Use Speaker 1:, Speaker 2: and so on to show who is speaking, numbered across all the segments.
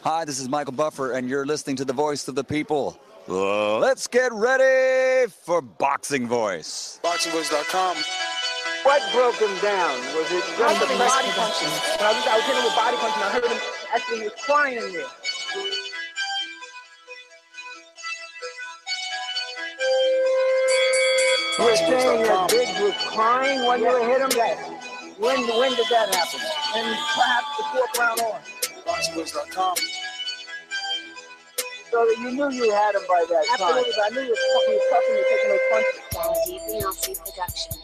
Speaker 1: Hi, this is Michael Buffer, and you're listening to the voice of the people. Let's get ready for Boxing Voice.
Speaker 2: BoxingVoice.com.
Speaker 3: What broke him down? Was it just the body punching? I was hitting him with body punching. I heard him actually, he was crying in there. You were saying that Biggs was crying when you hit him? Yes. When did that happen? And perhaps the fourth round on.
Speaker 2: BoxingVoice.com.
Speaker 3: So that you knew you had him by that time. Absolutely, but I knew he was tough and taking those punches.
Speaker 4: Quality Beyonce Productions.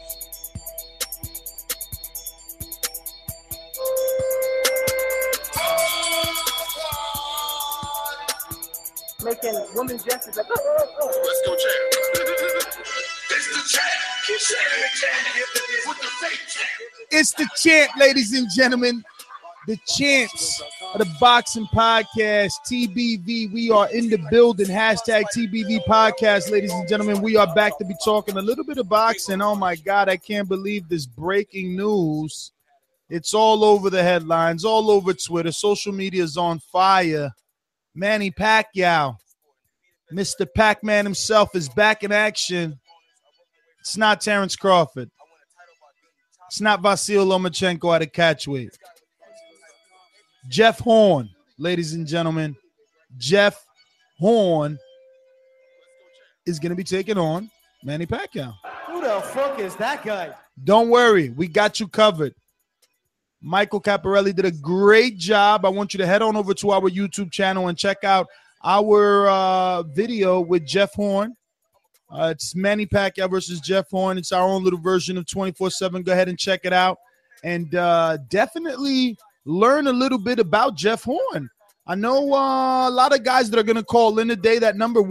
Speaker 3: Making women gestures like,
Speaker 2: Let's go, champ. It's the champ. With the fake champ.
Speaker 5: It's the champ, ladies and gentlemen. The champs of the boxing podcast, TBV. We are in the building. Hashtag TBV podcast, ladies and gentlemen. We are back to be talking a little bit of boxing. Oh my God, I can't believe this breaking news. It's all over the headlines, all over Twitter. Social media is on fire. Manny Pacquiao, Mr. Pac-Man himself, is back in action. It's not Terrence Crawford. It's not Vasyl Lomachenko at a catchweight. Jeff Horn, ladies and gentlemen. Jeff Horn is going to be taking on Manny Pacquiao.
Speaker 6: Who the fuck is that guy?
Speaker 5: Don't worry. We got you covered. Michael Caparelli did a great job. I want you to head on over to our YouTube channel and check out our video with Jeff Horn. It's Manny Pacquiao versus Jeff Horn. It's our own little version of 24/7. Go ahead and check it out. And definitely learn a little bit about Jeff Horn. I know a lot of guys that are going to call in today. That number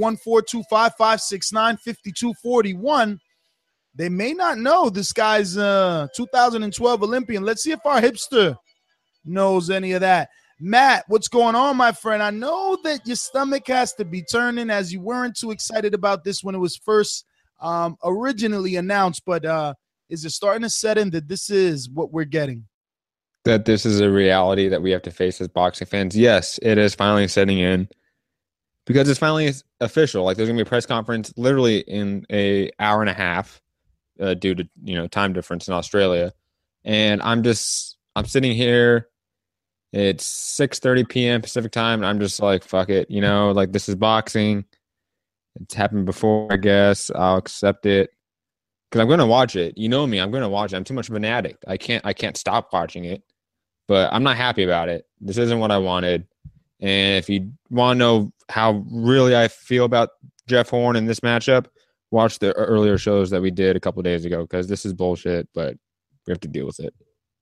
Speaker 5: 1-425-569-5241. They may not know this guy's 2012 Olympian. Let's see if our hipster knows any of that. Matt, what's going on, my friend? I know that your stomach has to be turning as you weren't too excited about this when it was first originally announced, but is it starting to set in that this is what we're getting?
Speaker 7: That this is a reality that we have to face as boxing fans? Yes, it is finally setting in because it's finally official. Like, there's going to be a press conference literally in an hour and a half due to, time difference in Australia. And I'm sitting here. It's 6:30 p.m. Pacific time, and I'm just like, fuck it. Like, this is boxing. It's happened before, I guess. I'll accept it because I'm going to watch it. You know me. I'm going to watch it. I'm too much of an addict. I can't stop watching it, but I'm not happy about it. This isn't what I wanted. And if you want to know how really I feel about Jeff Horn in this matchup, watch the earlier shows that we did a couple of days ago, because this is bullshit, but we have to deal with it.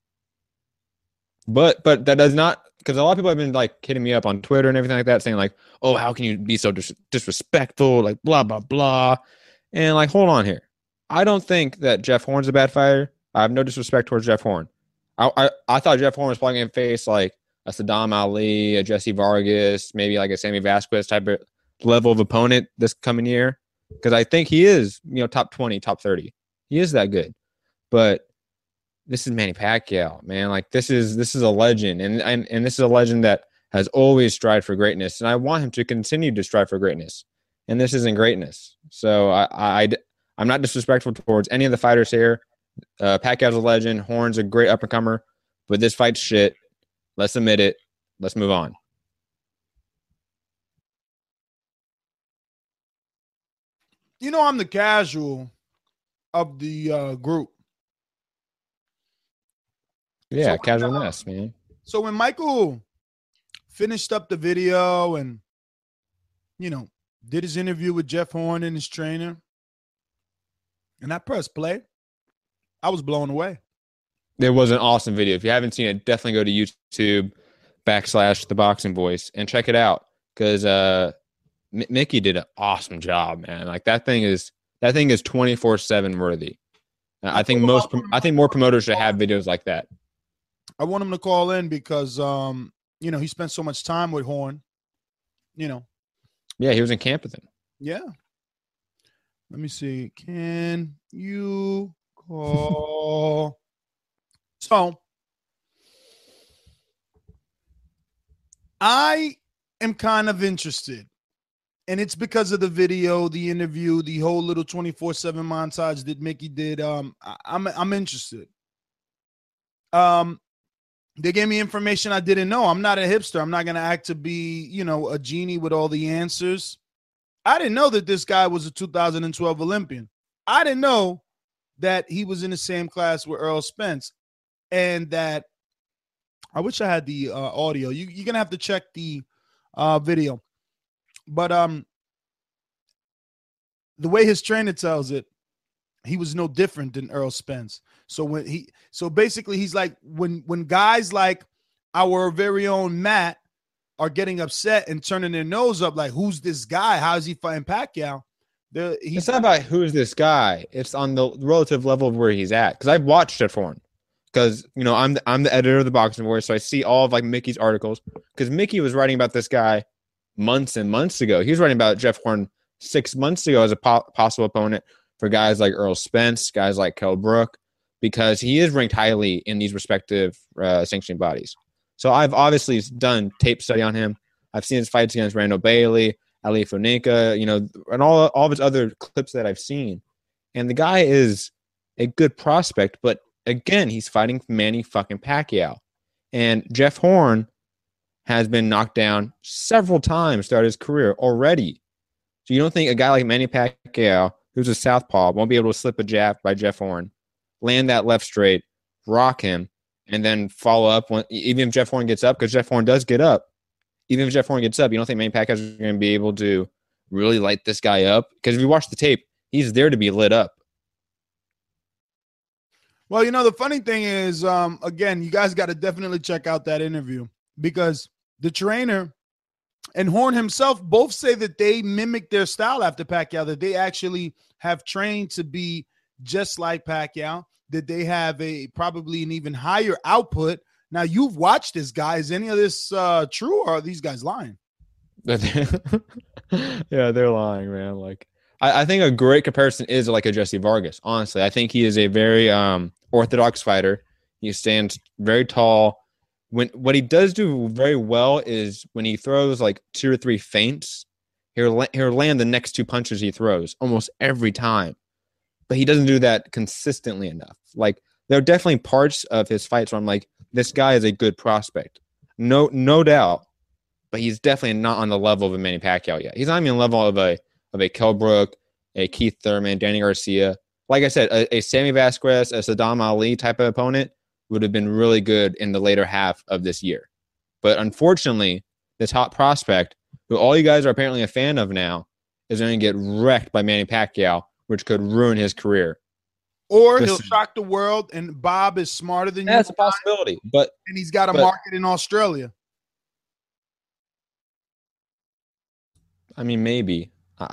Speaker 7: But that does not, because a lot of people have been like hitting me up on Twitter and everything like that, saying like, oh, how can you be so disrespectful, like blah, blah, blah. And like, hold on here. I don't think that Jeff Horn's a bad fighter. I have no disrespect towards Jeff Horn. I thought Jeff Horn was probably going to face like a Saddam Ali, a Jesse Vargas, maybe like a Sammy Vasquez type of level of opponent this coming year. Because I think he is, top 20, top 30. He is that good. But this is Manny Pacquiao, man. Like, this is a legend. And this is a legend that has always strived for greatness. And I want him to continue to strive for greatness. And this isn't greatness. So I'm not disrespectful towards any of the fighters here. Pacquiao's a legend. Horn's a great up-and-comer. But this fight's shit. Let's admit it. Let's move on.
Speaker 5: I'm the casual of the group.
Speaker 7: Yeah,
Speaker 5: so
Speaker 7: casualness, man.
Speaker 5: So when Michael finished up the video and, did his interview with Jeff Horn and his trainer, and I pressed play, I was blown away.
Speaker 7: It was an awesome video. If you haven't seen it, definitely go to YouTube / The Boxing Voice and check it out, because Mickey did an awesome job, man. Like, that thing is 24/7 worthy. I think more promoters should have videos like that.
Speaker 5: I want him to call in because he spent so much time with Horn.
Speaker 7: Yeah, he was in camp with him.
Speaker 5: Yeah. Let me see. Can you call? So I am kind of interested. And it's because of the video, the interview, the whole little 24/7 montage that Mickey did. I'm interested. They gave me information I didn't know. I'm not a hipster. I'm not going to act to be, a genie with all the answers. I didn't know that this guy was a 2012 Olympian. I didn't know that he was in the same class with Earl Spence, and that I wish I had the audio. You're going to have to check the video. But the way his trainer tells it, he was no different than Earl Spence. So basically he's like, when guys like our very own Matt are getting upset and turning their nose up, like, who's this guy? How is he fighting Pacquiao?
Speaker 7: It's not about who's this guy. It's on the relative level of where he's at. Because I've watched Jeff Horn. Because I'm the editor of the Boxing Voice, so I see all of like Mickey's articles. Because Mickey was writing about this guy months and months ago. He was writing about Jeff Horn 6 months ago as a possible opponent for guys like Earl Spence, guys like Kell Brook, because he is ranked highly in these respective sanctioning bodies. So I've obviously done tape study on him. I've seen his fights against Randall Bailey, Ali Fonica, and all of his other clips that I've seen. And the guy is a good prospect, but again, he's fighting Manny fucking Pacquiao. And Jeff Horn has been knocked down several times throughout his career already. So you don't think a guy like Manny Pacquiao, who's a southpaw, won't be able to slip a jab by Jeff Horn, land that left straight, rock him, and then follow up even if Jeff Horn gets up, because Jeff Horn does get up. Even if Jeff Horn gets up, you don't think Manny Pacquiao is going to be able to really light this guy up? Because if you watch the tape, he's there to be lit up.
Speaker 5: Well, the funny thing is, again, you guys got to definitely check out that interview, because the trainer and Horn himself both say that they mimic their style after Pacquiao, that they actually have trained to be just like Pacquiao, that they have probably an even higher output. Now, you've watched this guy. Is any of this true, or are these guys lying?
Speaker 7: Yeah, they're lying, man. Like, I think a great comparison is like a Jesse Vargas. Honestly, I think he is a very orthodox fighter. He stands very tall. What he does do very well is when he throws like 2 or 3 feints, he'll land the next 2 punches he throws almost every time. But he doesn't do that consistently enough. Like, there are definitely parts of his fights where I'm like, this guy is a good prospect. No doubt. But he's definitely not on the level of a Manny Pacquiao yet. He's not even on the level of a Kell Brook, a Keith Thurman, Danny Garcia. Like I said, a Sammy Vasquez, a Saddam Ali type of opponent would have been really good in the later half of this year. But unfortunately, this hot prospect, who all you guys are apparently a fan of now, is going to get wrecked by Manny Pacquiao, which could ruin his career.
Speaker 5: Or he'll shock the world, and Bob is smarter than you.
Speaker 7: That's a possibility. And
Speaker 5: he's got a market in Australia.
Speaker 7: I mean, maybe.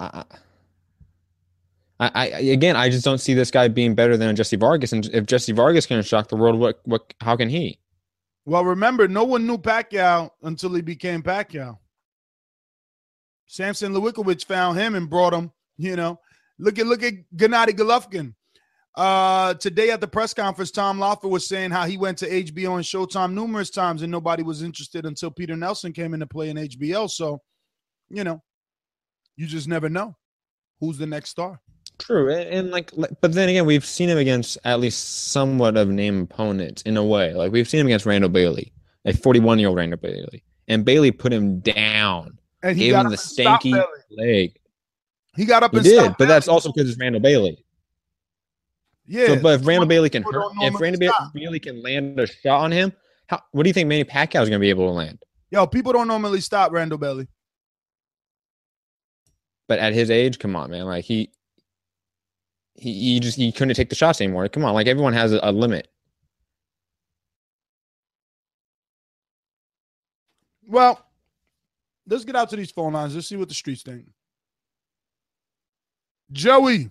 Speaker 7: I just don't see this guy being better than a Jesse Vargas. And if Jesse Vargas can shock the world, how can he?
Speaker 5: Well, remember, no one knew Pacquiao until he became Pacquiao. Samson Lewikowicz found him and brought him. Look at Gennady Golovkin. Today at the press conference, Tom Loffer was saying how he went to HBO and Showtime numerous times and nobody was interested until Peter Nelson came into play in HBO. So, you just never know who's the next star.
Speaker 7: True. And but then again, we've seen him against at least somewhat of name opponents in a way. Like, we've seen him against Randall Bailey, a 41-year-old Randall Bailey. And Bailey put him down. And he gave him the stanky leg.
Speaker 5: He got up and
Speaker 7: did, but that's also because it's Randall Bailey.
Speaker 5: Yeah.
Speaker 7: So, but if Randall Bailey can Bailey can land a shot on him, what do you think Manny Pacquiao is going to be able to land?
Speaker 5: Yo, people don't normally stop Randall Bailey.
Speaker 7: But at his age, come on, man. Like, he couldn't take the shots anymore. Come on, like, everyone has a limit.
Speaker 5: Well, let's get out to these phone lines. Let's see what the streets think. Joey.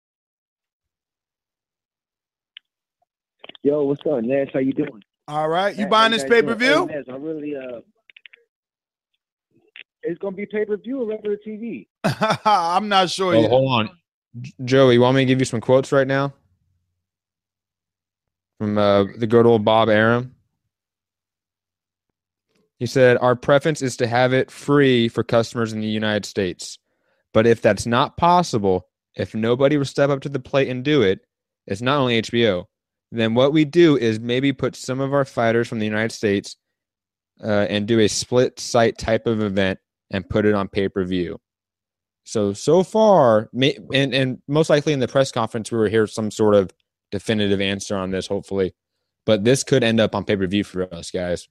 Speaker 8: Yo, what's up, Nash? How you doing?
Speaker 5: All right. You buying this pay-per-view?
Speaker 8: Nash, I really it's gonna be pay-per-view or regular TV?
Speaker 5: I'm not sure yet.
Speaker 7: Hold on. Joey, you want me to give you some quotes right now? From the good old Bob Arum? He said, our preference is to have it free for customers in the United States. But if that's not possible, if nobody will step up to the plate and do it, it's not only HBO. Then what we do is maybe put some of our fighters from the United States and do a split site type of event and put it on pay-per-view. So far, and most likely in the press conference, we will hear some sort of definitive answer on this, hopefully. But this could end up on pay-per-view for us, guys.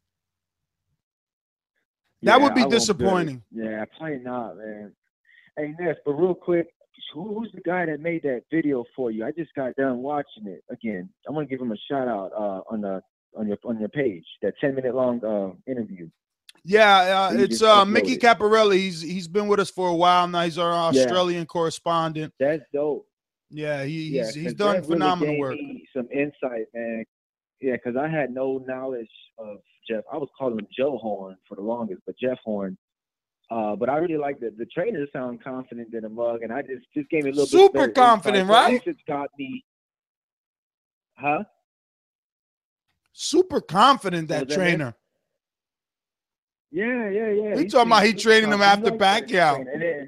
Speaker 5: That would
Speaker 8: I
Speaker 5: be
Speaker 8: won't do it.
Speaker 5: disappointing.
Speaker 8: Yeah, probably not, man. Hey, Ness, but real quick, who's the guy that made that video for you? I just got done watching it again. I want to give him a shout out on your page. That 10-minute long interview.
Speaker 5: Yeah,
Speaker 8: You
Speaker 5: it's
Speaker 8: just
Speaker 5: Mickey
Speaker 8: uploaded.
Speaker 5: Caparelli. He's been with us for a while now. He's our Australian correspondent.
Speaker 8: That's dope.
Speaker 5: Yeah, he's
Speaker 8: 'cause
Speaker 5: done
Speaker 8: that really
Speaker 5: phenomenal
Speaker 8: gave
Speaker 5: work.
Speaker 8: me some insight, man. Yeah, because I had no knowledge of Jeff. I was calling him Joe Horn for the longest, but Jeff Horn. But I really like the trainers sound confident in the mug, and I just gave me a little
Speaker 5: Super
Speaker 8: bit better
Speaker 5: confident,
Speaker 8: insight. So at
Speaker 5: right?
Speaker 8: least it's got me. Huh?
Speaker 5: Super confident, that
Speaker 8: Was that
Speaker 5: trainer.
Speaker 8: Yeah.
Speaker 5: We talking about he
Speaker 8: super
Speaker 5: training him after
Speaker 8: confident. He likes that
Speaker 5: Pacquiao.
Speaker 8: trainer.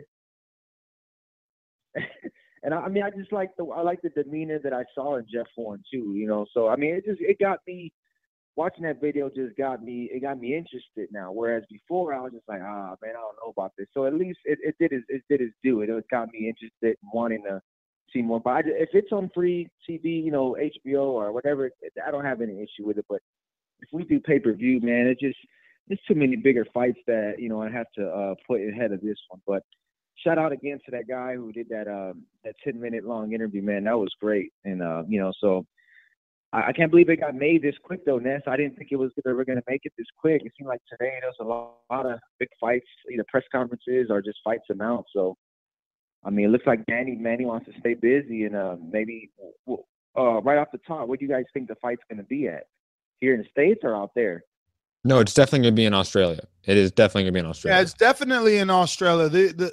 Speaker 8: And I just like the demeanor that I saw in Jeff Horn too, you know. So I mean, it got me watching that video. It got me interested now. Whereas before I was just like, man, I don't know about this. So at least it did its due. It got me interested, wanting to see more. But if it's on free TV, you know, HBO or whatever, I don't have any issue with it. But if we do pay-per-view, man, there's too many bigger fights that, you know, I have to put ahead of this one. But shout out again to that guy who did that 10-minute long interview, man. That was great. And you know, so I can't believe it got made this quick though, Ness. I didn't think they were gonna make it this quick. It seemed like today there was a lot of big fights, either press conferences or just fights announced. So I mean, it looks like Manny wants to stay busy, and maybe right off the top, what do you guys think the fight's gonna be at? Here in the States or out there?
Speaker 7: No, it's definitely going to be in Australia. It is definitely going to be in Australia.
Speaker 5: Yeah, it's definitely in Australia.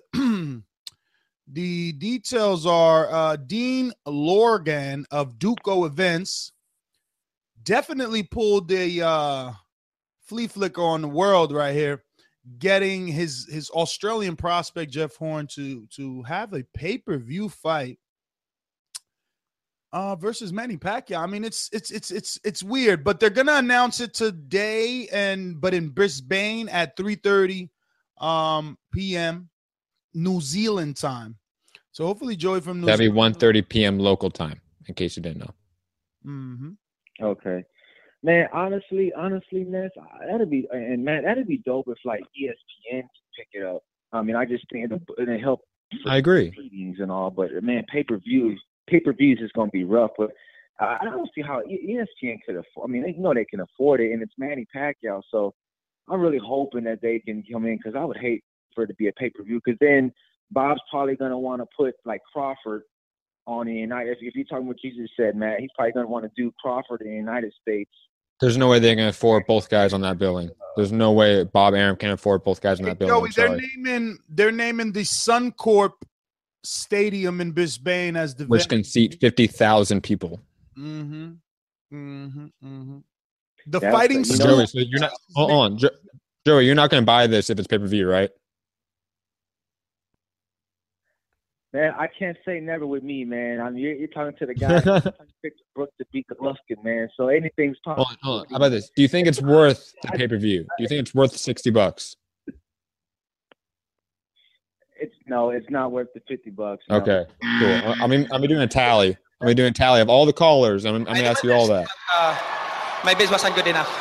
Speaker 5: The details are Dean Lorgan of Duco Events definitely pulled a flea flicker on the world right here, getting his Australian prospect Jeff Horn to have a pay-per-view fight versus Manny Pacquiao. I mean, it's weird, but they're gonna announce it today, but in Brisbane at 3:30 p.m. New Zealand time. So hopefully, Joey from New
Speaker 7: That'd be
Speaker 5: Zealand.
Speaker 7: 1:30 p.m. local time, in case you didn't know.
Speaker 5: Mm-hmm.
Speaker 8: Okay, man. Honestly, Ness, that'd be dope if like ESPN could pick it up. I mean, I just think it'll help.
Speaker 7: I agree.
Speaker 8: Meetings and all, but man, pay-per-views is going to be rough. But I don't see how ESPN could afford. I mean, they know they can afford it, and it's Manny Pacquiao. So I'm really hoping that they can come in, because I would hate for it to be a pay-per-view, because then Bob's probably going to want to put like Crawford on the United. If you're talking what Jesus said, Matt, he's probably going to want to do Crawford in the United States.
Speaker 7: There's no way they can afford both guys on that billing. There's no way Bob Arum can afford both guys on that billing.
Speaker 5: Joey, they're naming the Suncorp Stadium in Brisbane as the
Speaker 7: Which can seat 50,000 people.
Speaker 5: The
Speaker 8: That's
Speaker 5: fighting
Speaker 8: you
Speaker 5: Stars.
Speaker 8: know-
Speaker 7: Joey, so you're not. Hold on, Joey, you're not going to buy this if it's pay-per-view, right?
Speaker 8: Man, I can't say never with me, man. I mean, you're talking to the guy who picked Brooke to beat Golovkin, man. So anything's possible.
Speaker 7: Hold on. How about this? Do you think it's worth the pay-per-view? Do you think it's worth $60?
Speaker 8: It's not worth the $50. No.
Speaker 7: Okay, cool. I'm doing a tally. I'm doing a tally of all the callers. I'm going to ask you all that.
Speaker 6: My base wasn't good enough.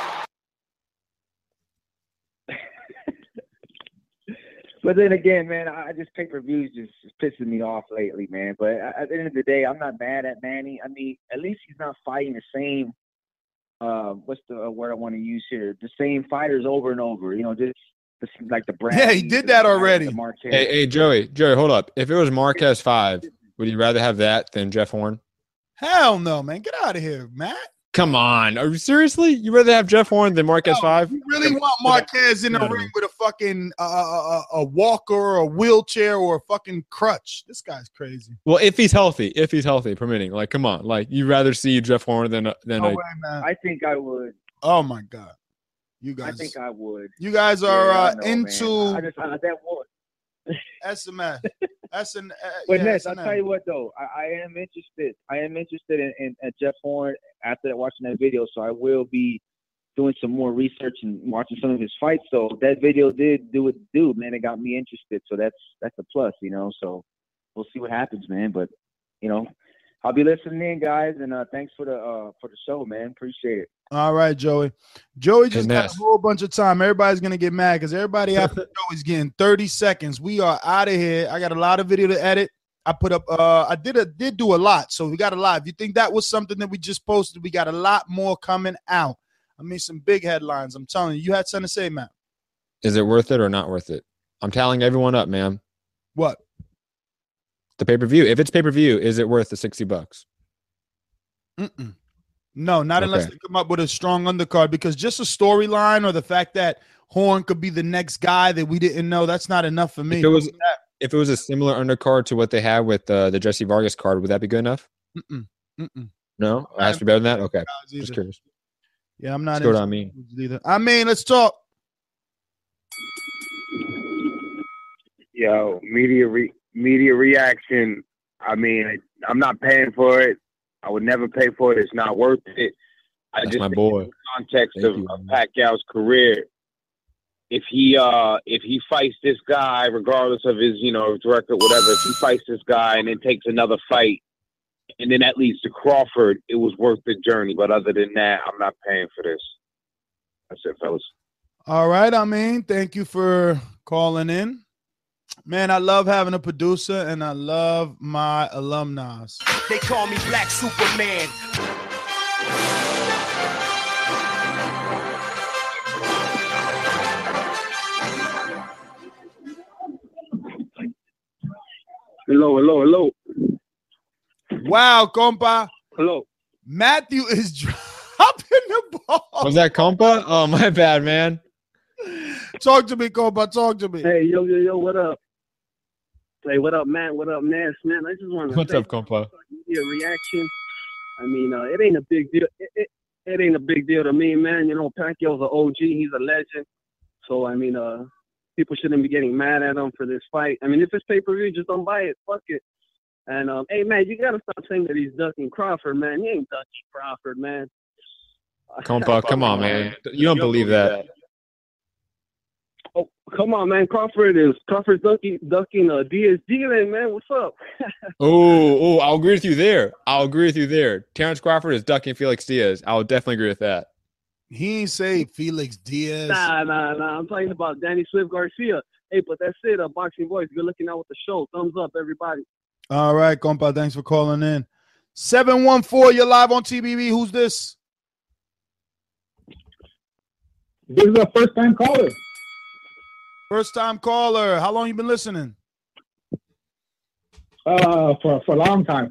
Speaker 8: But then again, man, I just pay-per-views just pissing me off lately, man. But at the end of the day, I'm not mad at Manny. I mean, at least he's not fighting the same. What's the word I want to use here? The same fighters over and over. You know, just like the brand.
Speaker 5: Yeah, he did that already.
Speaker 7: Hey, Joey, hold up. If it was Marquez 5, would you rather have that than Jeff Horn?
Speaker 5: Hell no, man. Get out of here, Matt.
Speaker 7: Come on. Are you seriously? You rather have Jeff Horn than Marquez 5?
Speaker 5: You really want Marquez in the ring with a fucking a walker or a wheelchair or a fucking crutch? This guy's crazy.
Speaker 7: Well, if he's healthy, permitting. Like, come on. Like, you'd rather see Jeff Horn than
Speaker 5: No way, man.
Speaker 8: I think I would.
Speaker 5: Oh my God. You guys,
Speaker 8: I think I would.
Speaker 5: you guys
Speaker 8: Yeah,
Speaker 5: are
Speaker 8: I know, man.
Speaker 5: into
Speaker 8: I just that one.
Speaker 5: SMS.
Speaker 8: But
Speaker 5: yeah,
Speaker 8: Ness, I'll
Speaker 5: S&M.
Speaker 8: tell you what though, I am interested. I am interested in Jeff Horn after watching that video. So I will be doing some more research and watching some of his fights. So that video did do what it do, man. It got me interested. So that's a plus, you know. So we'll see what happens, man. But you know, I'll be listening in, guys, and thanks for the show, man. Appreciate it.
Speaker 5: All right, Joey. Joey just got
Speaker 7: Ness.
Speaker 5: a whole bunch of time. Everybody's gonna get mad because everybody after Joey's getting 30 seconds. We are out of here. I got a lot of video to edit. I put up. I did do a lot, so we got a lot. If you think that was something that we just posted, we got a lot more coming out. I mean, some big headlines. I'm telling you. You had something to say, Matt.
Speaker 7: Is it worth it or not worth it? I'm tallying everyone up, man.
Speaker 5: What?
Speaker 7: The pay-per-view. If it's pay-per-view, is it worth the $60?
Speaker 5: Mm-mm. No, not unless
Speaker 7: Okay.
Speaker 5: they come up with a strong undercard, because just a storyline or the fact that Horn could be the next guy that we didn't know, that's not enough for me.
Speaker 7: If it was a similar undercard to what they had with the Jesse Vargas card, would that be good enough?
Speaker 5: Mm-mm. Mm-mm.
Speaker 7: No, it has to be better than that. Okay,
Speaker 5: Either.
Speaker 7: just curious.
Speaker 5: Yeah, I'm not.
Speaker 7: Let's go to
Speaker 5: into
Speaker 7: Amin.
Speaker 5: either. I mean, let's talk.
Speaker 9: Yo, media reaction. I mean, I'm not paying for it. I would never pay for it. It's not worth it. I
Speaker 7: That's
Speaker 9: just
Speaker 7: my
Speaker 9: think
Speaker 7: boy.
Speaker 9: in the context
Speaker 7: Thank
Speaker 9: of
Speaker 7: you,
Speaker 9: Pacquiao's career, if he fights this guy, regardless of his his record, whatever, if he fights this guy and then takes another fight, and then that leads to Crawford, it was worth the journey. But other than that, I'm not paying for this. That's it, fellas.
Speaker 5: All right, I mean, thank you for calling in. Man, I love having a producer, and I love my alumni.
Speaker 10: They call me Black Superman.
Speaker 9: Hello.
Speaker 5: Wow, compa.
Speaker 9: Hello.
Speaker 5: Matthew is dropping the ball.
Speaker 7: Was that compa? Oh, my bad, man.
Speaker 5: Talk to me, compa. Talk to me.
Speaker 11: Hey, yo, what up? Hey, what up, Matt? What up, Ness? Man, I just want to
Speaker 7: What's
Speaker 11: say,
Speaker 7: up, compa?
Speaker 11: your reaction. I mean, it ain't a big deal. It ain't a big deal to me, man. You know, Pacquiao's an OG. He's a legend. So, I mean, people shouldn't be getting mad at him for this fight. I mean, if it's pay-per-view, just don't buy it. Fuck it. And, hey, man, you got to stop saying that he's ducking Crawford, man. He ain't ducking Crawford, man.
Speaker 7: Compa, come on, man. You don't believe that.
Speaker 11: Oh, come on, man. Crawford's ducking DSG then, man. What's up?
Speaker 7: Oh, I'll agree with you there. Terrence Crawford is ducking Felix Diaz. I'll definitely agree with that.
Speaker 5: He ain't say Felix Diaz.
Speaker 11: Nah. I'm talking about Danny Swift Garcia. Hey, but that's it. Boxing Voice. Good looking out with the show. Thumbs up, everybody.
Speaker 5: All right, compa. Thanks for calling in. 714, you're live on TBV. Who's this?
Speaker 12: This is a first-time caller.
Speaker 5: First-time caller. How long you been listening?
Speaker 12: For a long time.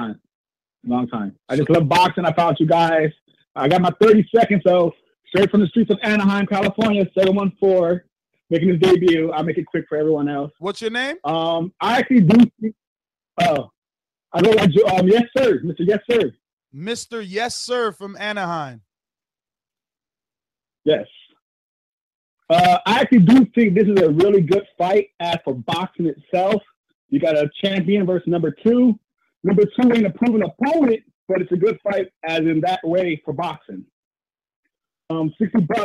Speaker 12: I just love boxing. I found you guys. I got my 30 seconds, so straight from the streets of Anaheim, California, 714, making his debut. I'll make it quick for everyone else.
Speaker 5: What's your name?
Speaker 12: I actually do. I go like yes, sir, Mr. Yes, sir.
Speaker 5: Mr. Yes, sir, from Anaheim.
Speaker 12: Yes. I actually do think this is a really good fight. As for boxing itself, you got a champion versus number two. Number two ain't a proven opponent, but it's a good fight as in that way for boxing. $60,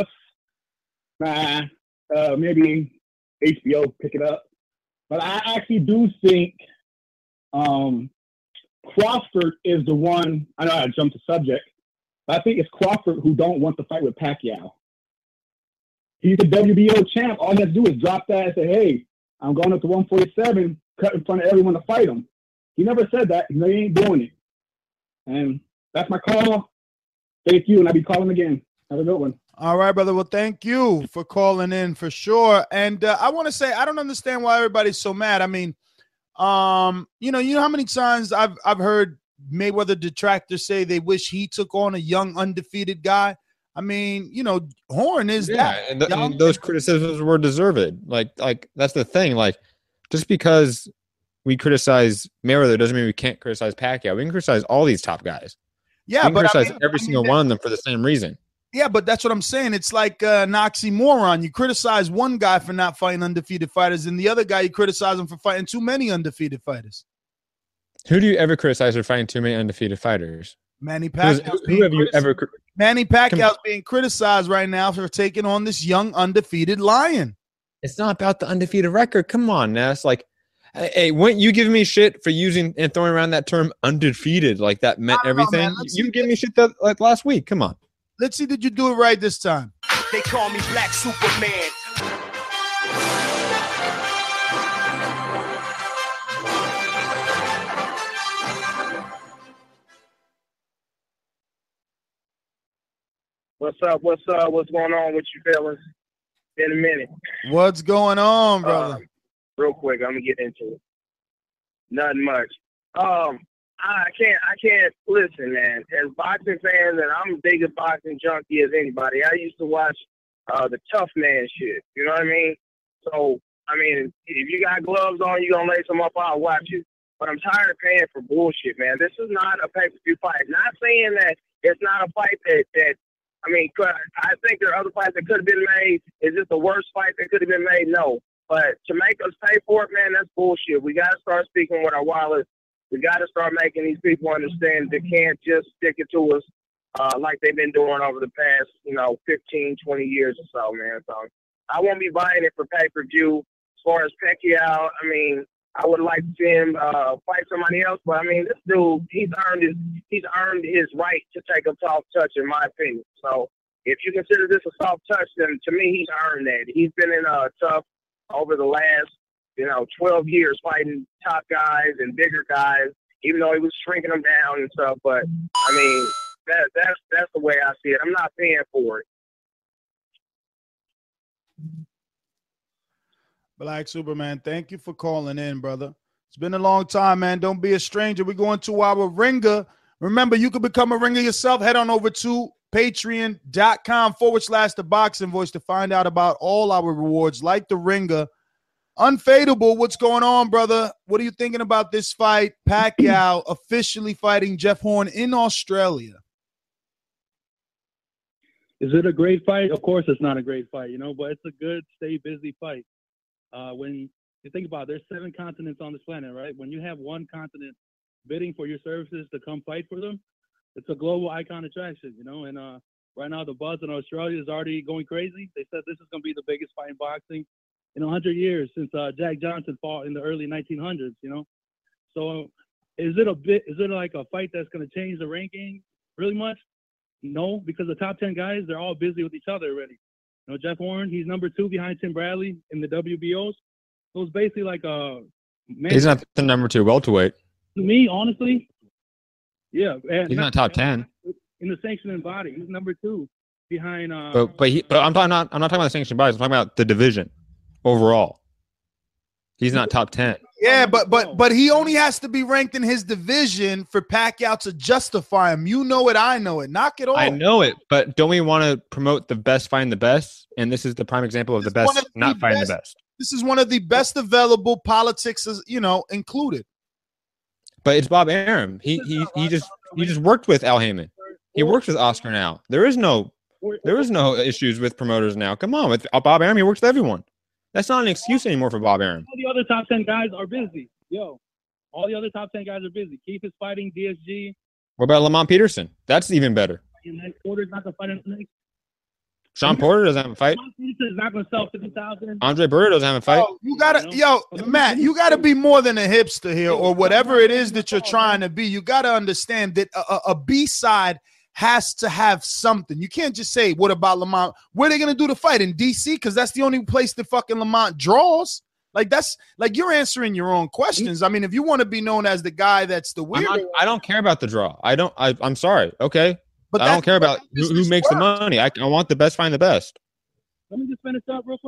Speaker 12: maybe HBO pick it up. But I actually do think Crawford is the one. I know I jumped the subject, but I think it's Crawford who don't want to fight with Pacquiao. He's the WBO champ. All he has to do is drop that and say, hey, I'm going up to 147, cut in front of everyone to fight him. He never said that. He ain't doing it. And that's my call. Thank you, and I'll be calling again. Have a good one.
Speaker 5: All right, brother. Well, thank you for calling in for sure. And I want to say I don't understand why everybody's so mad. I mean, you know how many times I've heard Mayweather detractors say they wish he took on a young undefeated guy. I mean, Horn is that.
Speaker 7: And those criticisms were deserved. Like that's the thing. Like, just because we criticize Mayweather doesn't mean we can't criticize Pacquiao. We can criticize all these top guys.
Speaker 5: Yeah,
Speaker 7: we can
Speaker 5: but
Speaker 7: criticize every single one of them for the same reason.
Speaker 5: Yeah, but that's what I'm saying. It's like an oxymoron. You criticize one guy for not fighting undefeated fighters, and the other guy you criticize him for fighting too many undefeated fighters.
Speaker 7: Who do you ever criticize for fighting too many undefeated fighters?
Speaker 5: Manny Pacquiao.
Speaker 7: Who have you ever?
Speaker 5: Manny Pacquiao's being criticized right now for taking on this young undefeated lion.
Speaker 7: It's not about the undefeated record. Come on, Ness. Like, hey, when you give me shit for using and throwing around that term undefeated, like that meant everything. You give me shit that like last week. Come on.
Speaker 5: Let's see, did you do it right this time?
Speaker 10: They call me Black Superman.
Speaker 13: What's up? What's going on with you fellas? Been a minute.
Speaker 5: What's going on, brother?
Speaker 13: Real quick, I'm gonna get into it. Nothing much. I can't listen, man. As boxing fans, and I'm big as boxing junkie as anybody. I used to watch the tough man shit. You know what I mean? So, I mean, if you got gloves on, you gonna lace them up, I'll watch it. But I'm tired of paying for bullshit, man. This is not a pay-per-view fight. Not saying that it's not a fight that I mean, I think there are other fights that could have been made. Is this the worst fight that could have been made? No. But to make us pay for it, man, that's bullshit. We got to start speaking with our wallets. We got to start making these people understand they can't just stick it to us like they've been doing over the past, 15, 20 years or so, man. So I won't be buying it for pay-per-view. As far as Pacquiao, I mean, I would like to see him fight somebody else, but I mean, this dude, he's earned his right to take a soft touch, in my opinion. So if you consider this a soft touch, then to me, he's earned that. He's been in tough over the last, 12 years fighting top guys and bigger guys, even though he was shrinking them down and stuff. But I mean, that's the way I see it. I'm not paying for it.
Speaker 5: Black Superman, thank you for calling in, brother. It's been a long time, man. Don't be a stranger. We're going to our ringer. Remember, you can become a ringer yourself. Head on over to patreon.com/The Boxing Voice to find out about all our rewards, like the ringer. Unfadable, what's going on, brother? What are you thinking about this fight? Pacquiao officially fighting Jeff Horn in Australia.
Speaker 12: Is it a great fight? Of course it's not a great fight, but it's a good, stay busy fight. When you think about it, there's 7 continents on this planet, right? When you have one continent bidding for your services to come fight for them, it's a global icon attraction, and right now the buzz in Australia is already going crazy. They said this is going to be the biggest fight in boxing in 100 years since Jack Johnson fought in the early 1900s, So is it like a fight that's going to change the ranking really much? No, because the top 10 guys, they're all busy with each other already. Jeff Horn, he's number 2 behind Tim Bradley in the WBOs. So it's basically like a man.
Speaker 7: He's not the number 2 welterweight.
Speaker 12: To me, honestly, yeah.
Speaker 7: He's not top 10
Speaker 12: in the sanctioning body. He's number 2 behind.
Speaker 7: But I'm not talking about the sanctioning bodies. I'm talking about the division overall. He's not top 10.
Speaker 5: Yeah, but he only has to be ranked in his division for Pacquiao to justify him. You know it, I know it. Knock it off.
Speaker 7: I know it, but don't we want to promote the best fighting the best? And this is the prime example of the best not fighting the best.
Speaker 5: This is one of the best available, politics is, included.
Speaker 7: But it's Bob Arum. He just worked with Al Heyman. He works with Oscar now. There is no issues with promoters now. Come on, with Bob Arum, he works with everyone. That's not an excuse anymore for Bob Arum.
Speaker 12: All the other top 10 guys are busy. All the other top 10 guys are busy. Keith is fighting DSG.
Speaker 7: What about Lamont Peterson? That's even better.
Speaker 12: And then Porter's not going to fight in the next.
Speaker 7: Sean Porter doesn't have a fight.
Speaker 12: Lamont Peterson is not going to sell 50,000.
Speaker 7: Andre Berto doesn't have a fight.
Speaker 5: Matt, you got to be more than a hipster here or whatever it is that you're trying to be. You got to understand that a B-side has to have something. You can't just say, what about Lamont? Where are they going to do the fight? In D.C.? Because that's the only place that fucking Lamont draws. Like, that's like you're answering your own questions. I mean, if you want to be known as the guy that's the weirdo.
Speaker 7: I don't care about the draw. I'm sorry. Okay. But I don't care about who makes the money. I want the best find the best.
Speaker 12: Let me just finish up real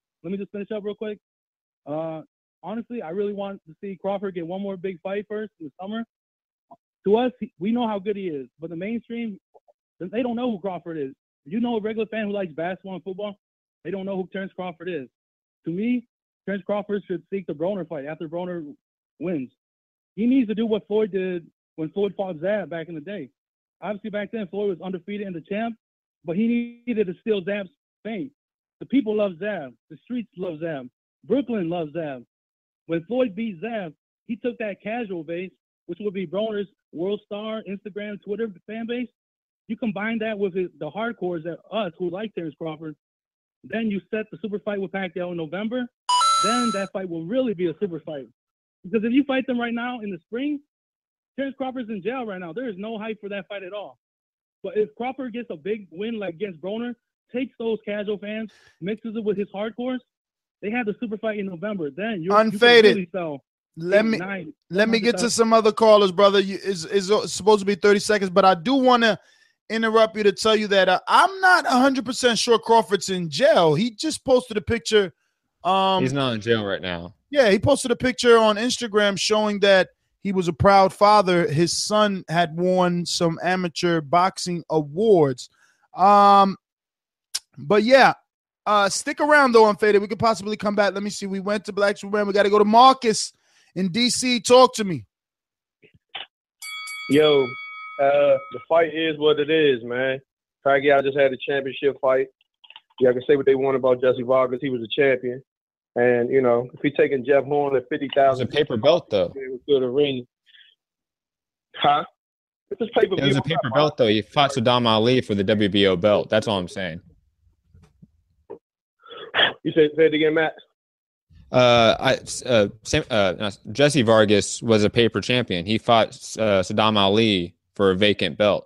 Speaker 12: quick. Honestly, I really want to see Crawford get one more big fight first in the summer. To us, we know how good he is, but the mainstream, they don't know who Crawford is. You know, a regular fan who likes basketball and football, they don't know who Terrence Crawford is. To me, Terrence Crawford should seek the Broner fight after Broner wins. He needs to do what Floyd did when Floyd fought Zab back in the day. Obviously, back then, Floyd was undefeated in the champ.
Speaker 14: but he needed to steal Zab's fame. The people love Zab. The streets love Zab. Brooklyn loves Zab. When Floyd beat Zab, he took that casual base, which would be Broner's World Star, Instagram, Twitter fan base. You combine that with the hardcores that us who like Terrence Crawford, then you set the super fight with Pacquiao in November, then that fight will really be a super fight. Because if you fight them right now in the spring, Terrence Crawford's in jail right now. There is no hype for that fight at all. But if Crawford gets a big win like against Broner, takes those casual fans, mixes it with his hardcores, they have the super fight in November. Then you
Speaker 5: Unfaded.
Speaker 14: You can really sell
Speaker 5: Let me get to some other callers, brother. It's supposed to be 30 seconds, but I do want to interrupt you to tell you that I'm not 100% sure Crawford's in jail. He just posted a picture.
Speaker 7: He's not in jail right now.
Speaker 5: Yeah, he posted a picture on Instagram showing that he was a proud father. His son had won some amateur boxing awards. But yeah, stick around though, Unfaded. We could possibly come back. Let me see. We went to Black Superman. We got to go to Marcus in DC. Talk to me.
Speaker 15: Yo, the fight is what it is, man. Pacquiao just had a championship fight. Yeah, I can say what they want about Jesse Vargas. He was a champion. And, you know, if he's taking Jeff Horn at 50,000.
Speaker 7: It's a paper belt, though.
Speaker 15: It was good arena. Huh? It's just pay-per-view.
Speaker 7: It was a paper belt, though. He fought Saddam Ali for the WBO belt. That's all I'm saying.
Speaker 15: You say it again, Matt?
Speaker 7: Jesse Vargas was a paper champion. He fought Saddam Ali for a vacant belt.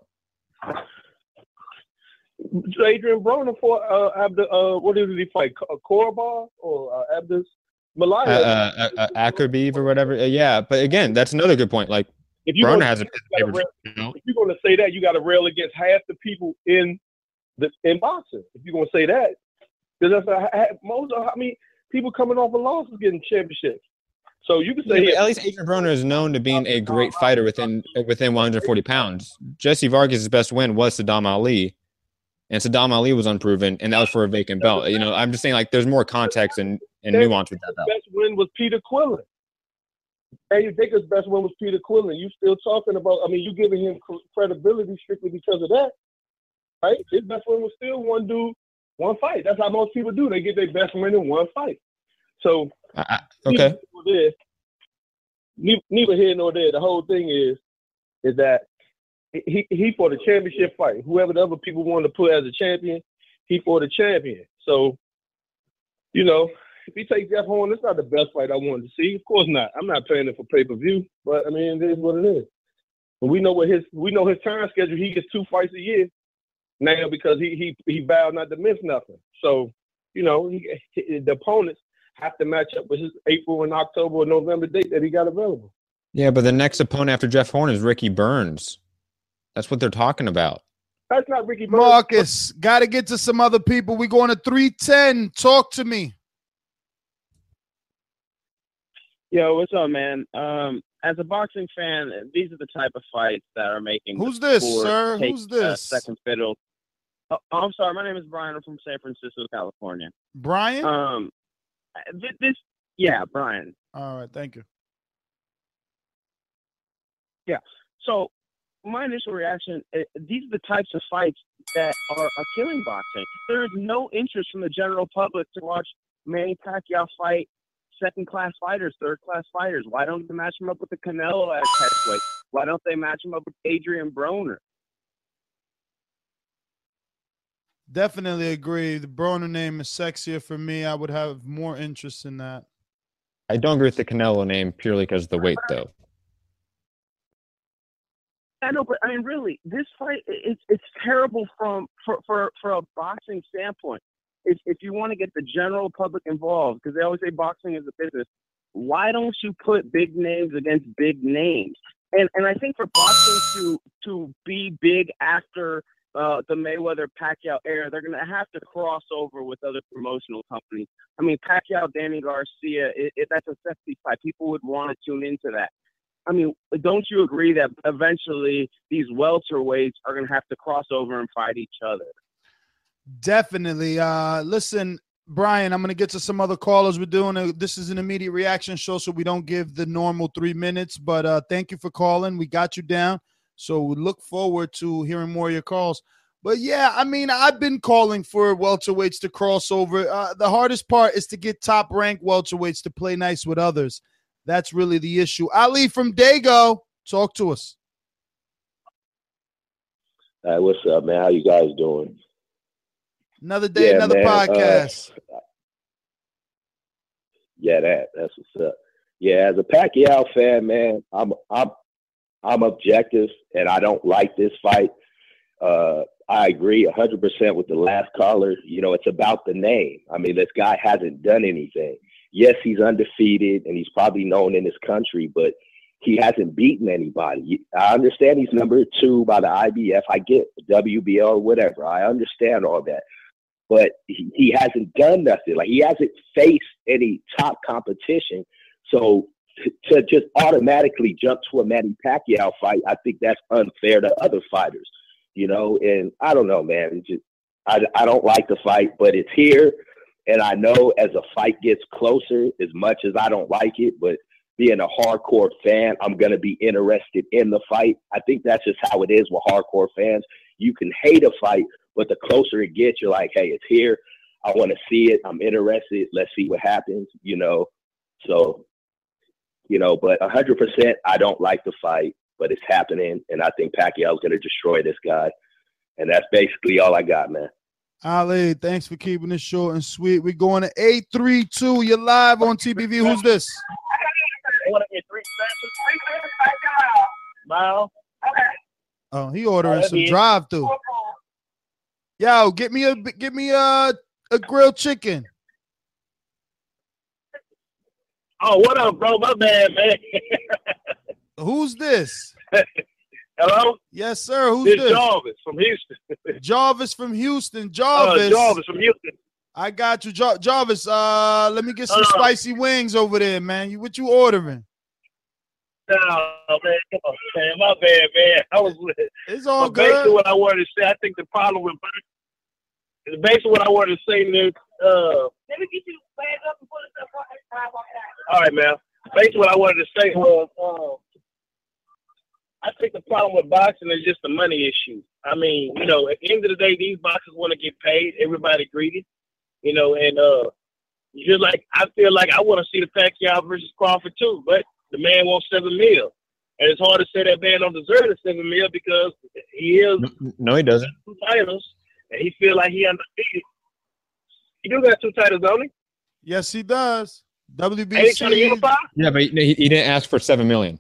Speaker 15: Adrian Broner for what did he fight? Korbar or Abdus Malaya?
Speaker 7: Akarbiev or whatever. Yeah, but again, that's another good point. Like, Broner has a paper belt.
Speaker 15: If you're going to say that, you got to rail against half the people in boxing. If you're going to say that, because that's people coming off a loss is getting championships. So you can say
Speaker 7: at least Adrian Broner is known to being a great fighter within 140 pounds. Jesse Vargas' best win was Saddam Ali, and Saddam Ali was unproven, and that was for a vacant belt. You know, I'm just saying, like, there's more context and nuance with that belt.
Speaker 15: His best win was Peter Quillen. Eddie Baker's best win was Peter Quillen. You still talking about? I mean, you giving him credibility strictly because of that, right? His best win was still one dude, one fight. That's how most people do. They get their best win in one fight. So,
Speaker 7: okay.
Speaker 15: Neither here nor there. The whole thing is that he fought a championship fight. Whoever the other people wanted to put as a champion, he fought a champion. So, you know, if he takes Jeff Horn, it's not the best fight I wanted to see. Of course not. I'm not paying it for pay-per-view, but I mean, it is what it is. And we know his time schedule. He gets 2 fights a year now because he vowed not to miss nothing. So, you know, the opponents have to match up with his April and October or November date that he got available.
Speaker 7: Yeah, but the next opponent after Jeff Horn is Ricky Burns. That's what they're talking about.
Speaker 15: That's not Ricky Burns.
Speaker 5: Marcus, got to get to some other people. We're going to 310. Talk to me.
Speaker 16: Yo, what's up, man? As a boxing fan, these are the type of fights that are making.
Speaker 5: Who's this, sir? Who's this?
Speaker 16: Second fiddle. Oh, I'm sorry. My name is Brian. I'm from San Francisco, California.
Speaker 5: Brian?
Speaker 16: Brian.
Speaker 5: All right, thank you.
Speaker 16: Yeah. So my initial reaction, these are the types of fights that are killing boxing. There is no interest from the general public to watch Manny Pacquiao fight second-class fighters, third-class fighters. Why don't they match him up with the Canelo at heavyweight? Why don't they match him up with Adrian Broner?
Speaker 5: Definitely agree. The Broner name is sexier for me. I would have more interest in that.
Speaker 7: I don't agree with the Canelo name purely because of the weight, though.
Speaker 16: I know, but I mean, really, this fight it's terrible for a boxing standpoint. If you want to get the general public involved, because they always say boxing is a business, why don't you put big names against big names? And I think for boxing to be big after the Mayweather-Pacquiao era, they're going to have to cross over with other promotional companies. I mean, Pacquiao, Danny Garcia, that's a sexy fight. People would want to tune into that. I mean, don't you agree that eventually these welterweights are going to have to cross over and fight each other?
Speaker 5: Definitely. Listen, Brian, I'm going to get to some other callers. This is an immediate reaction show, so we don't give the normal 3 minutes. But thank you for calling. We got you down. So we look forward to hearing more of your calls. But yeah, I mean, I've been calling for welterweights to cross over. The hardest part is to get top-ranked welterweights to play nice with others. That's really the issue. Ali from Dago, talk to us.
Speaker 17: Hey, what's up, man? How you guys doing?
Speaker 5: Another day, another podcast.
Speaker 17: That's what's up. Yeah, as a Pacquiao fan, man, I'm objective, and I don't like this fight. I agree 100% with the last caller. You know, it's about the name. I mean, this guy hasn't done anything. Yes, he's undefeated, and he's probably known in this country, but he hasn't beaten anybody. I understand he's number 2 by the IBF. I get WBO or whatever. I understand all that. But he hasn't done nothing. Like, he hasn't faced any top competition. So to just automatically jump to a Manny Pacquiao fight, I think that's unfair to other fighters. You know, and I don't know, man. It's just, I don't like the fight, but it's here. And I know as a fight gets closer, as much as I don't like it, but being a hardcore fan, I'm going to be interested in the fight. I think that's just how it is with hardcore fans. You can hate a fight, but the closer it gets, you're like, hey, it's here. I want to see it. I'm interested. Let's see what happens, you know. So, you know, but 100%, I don't like the fight. But it's happening, and I think Pacquiao's going to destroy this guy. And that's basically all I got, man.
Speaker 5: Ali, thanks for keeping it short and sweet. We're going to 832. You're live on TBV. Who's this? Oh, he ordering some drive-through. Yo, get me a grilled chicken.
Speaker 18: Oh, what up, bro? My bad, man.
Speaker 5: Who's this?
Speaker 18: Hello?
Speaker 5: Yes, sir. Who's this?
Speaker 18: Jarvis from Houston.
Speaker 5: Jarvis from Houston. Jarvis
Speaker 18: from Houston.
Speaker 5: I got you. Jarvis, let me get some spicy wings over there, man. What you ordering?
Speaker 18: No, man. Come on, man. My bad, man.
Speaker 5: It's all good.
Speaker 18: Basically what I wanted to say, I think the problem with basically what I wanted to say is, let me get you back up and put it up. All right, man. Basically what I wanted to say was, I think the problem with boxing is just the money issue. I mean, you know, at the end of the day, these boxers want to get paid. Everybody greedy, you know, and just like I feel like I want to see the Pacquiao versus Crawford too, but the man wants $7 million, and it's hard to say that man don't deserve the $7 million because he is
Speaker 7: no, he doesn't.
Speaker 18: 2 titles, and he feel like he undefeated. He do got 2 titles, don't he?
Speaker 5: Yes, he does. WBC.
Speaker 18: Ain't he trying to unify?
Speaker 7: Yeah, but he didn't ask for $7 million.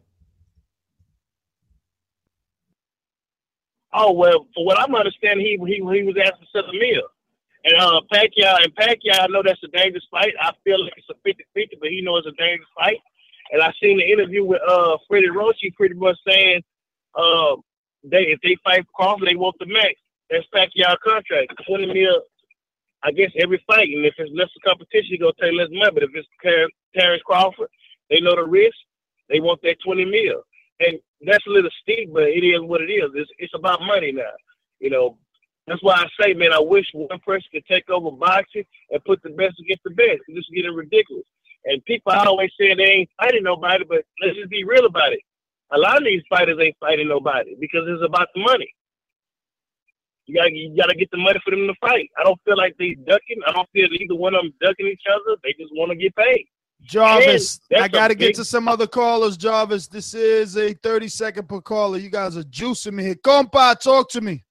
Speaker 18: Oh, well, for what I'm understanding, he was asked for $7 million. And Pacquiao, I know that's a dangerous fight. I feel like it's a 50-50, but he knows it's a dangerous fight. And I seen the interview with Freddie Roach, pretty much saying if they fight Crawford, they want the max. That's Pacquiao contract, $20 million, I guess, every fight. And if it's less competition, you're going to take less money. But if it's Terrence Crawford, they know the risk. They want that $20 million. And that's a little steep, but it is what it is. It's about money now. You know, that's why I say, man, I wish one person could take over boxing and put the best against the best. This is getting ridiculous. And people are always saying they ain't fighting nobody, but let's just be real about it. A lot of these fighters ain't fighting nobody because it's about the money. You gotta get the money for them to fight. I don't feel like they ducking. I don't feel either one of them ducking each other. They just want to get paid.
Speaker 5: Jarvis, I got to get to some other callers, Jarvis. This is a 30-second per caller. You guys are juicing me here. Compa, talk to me.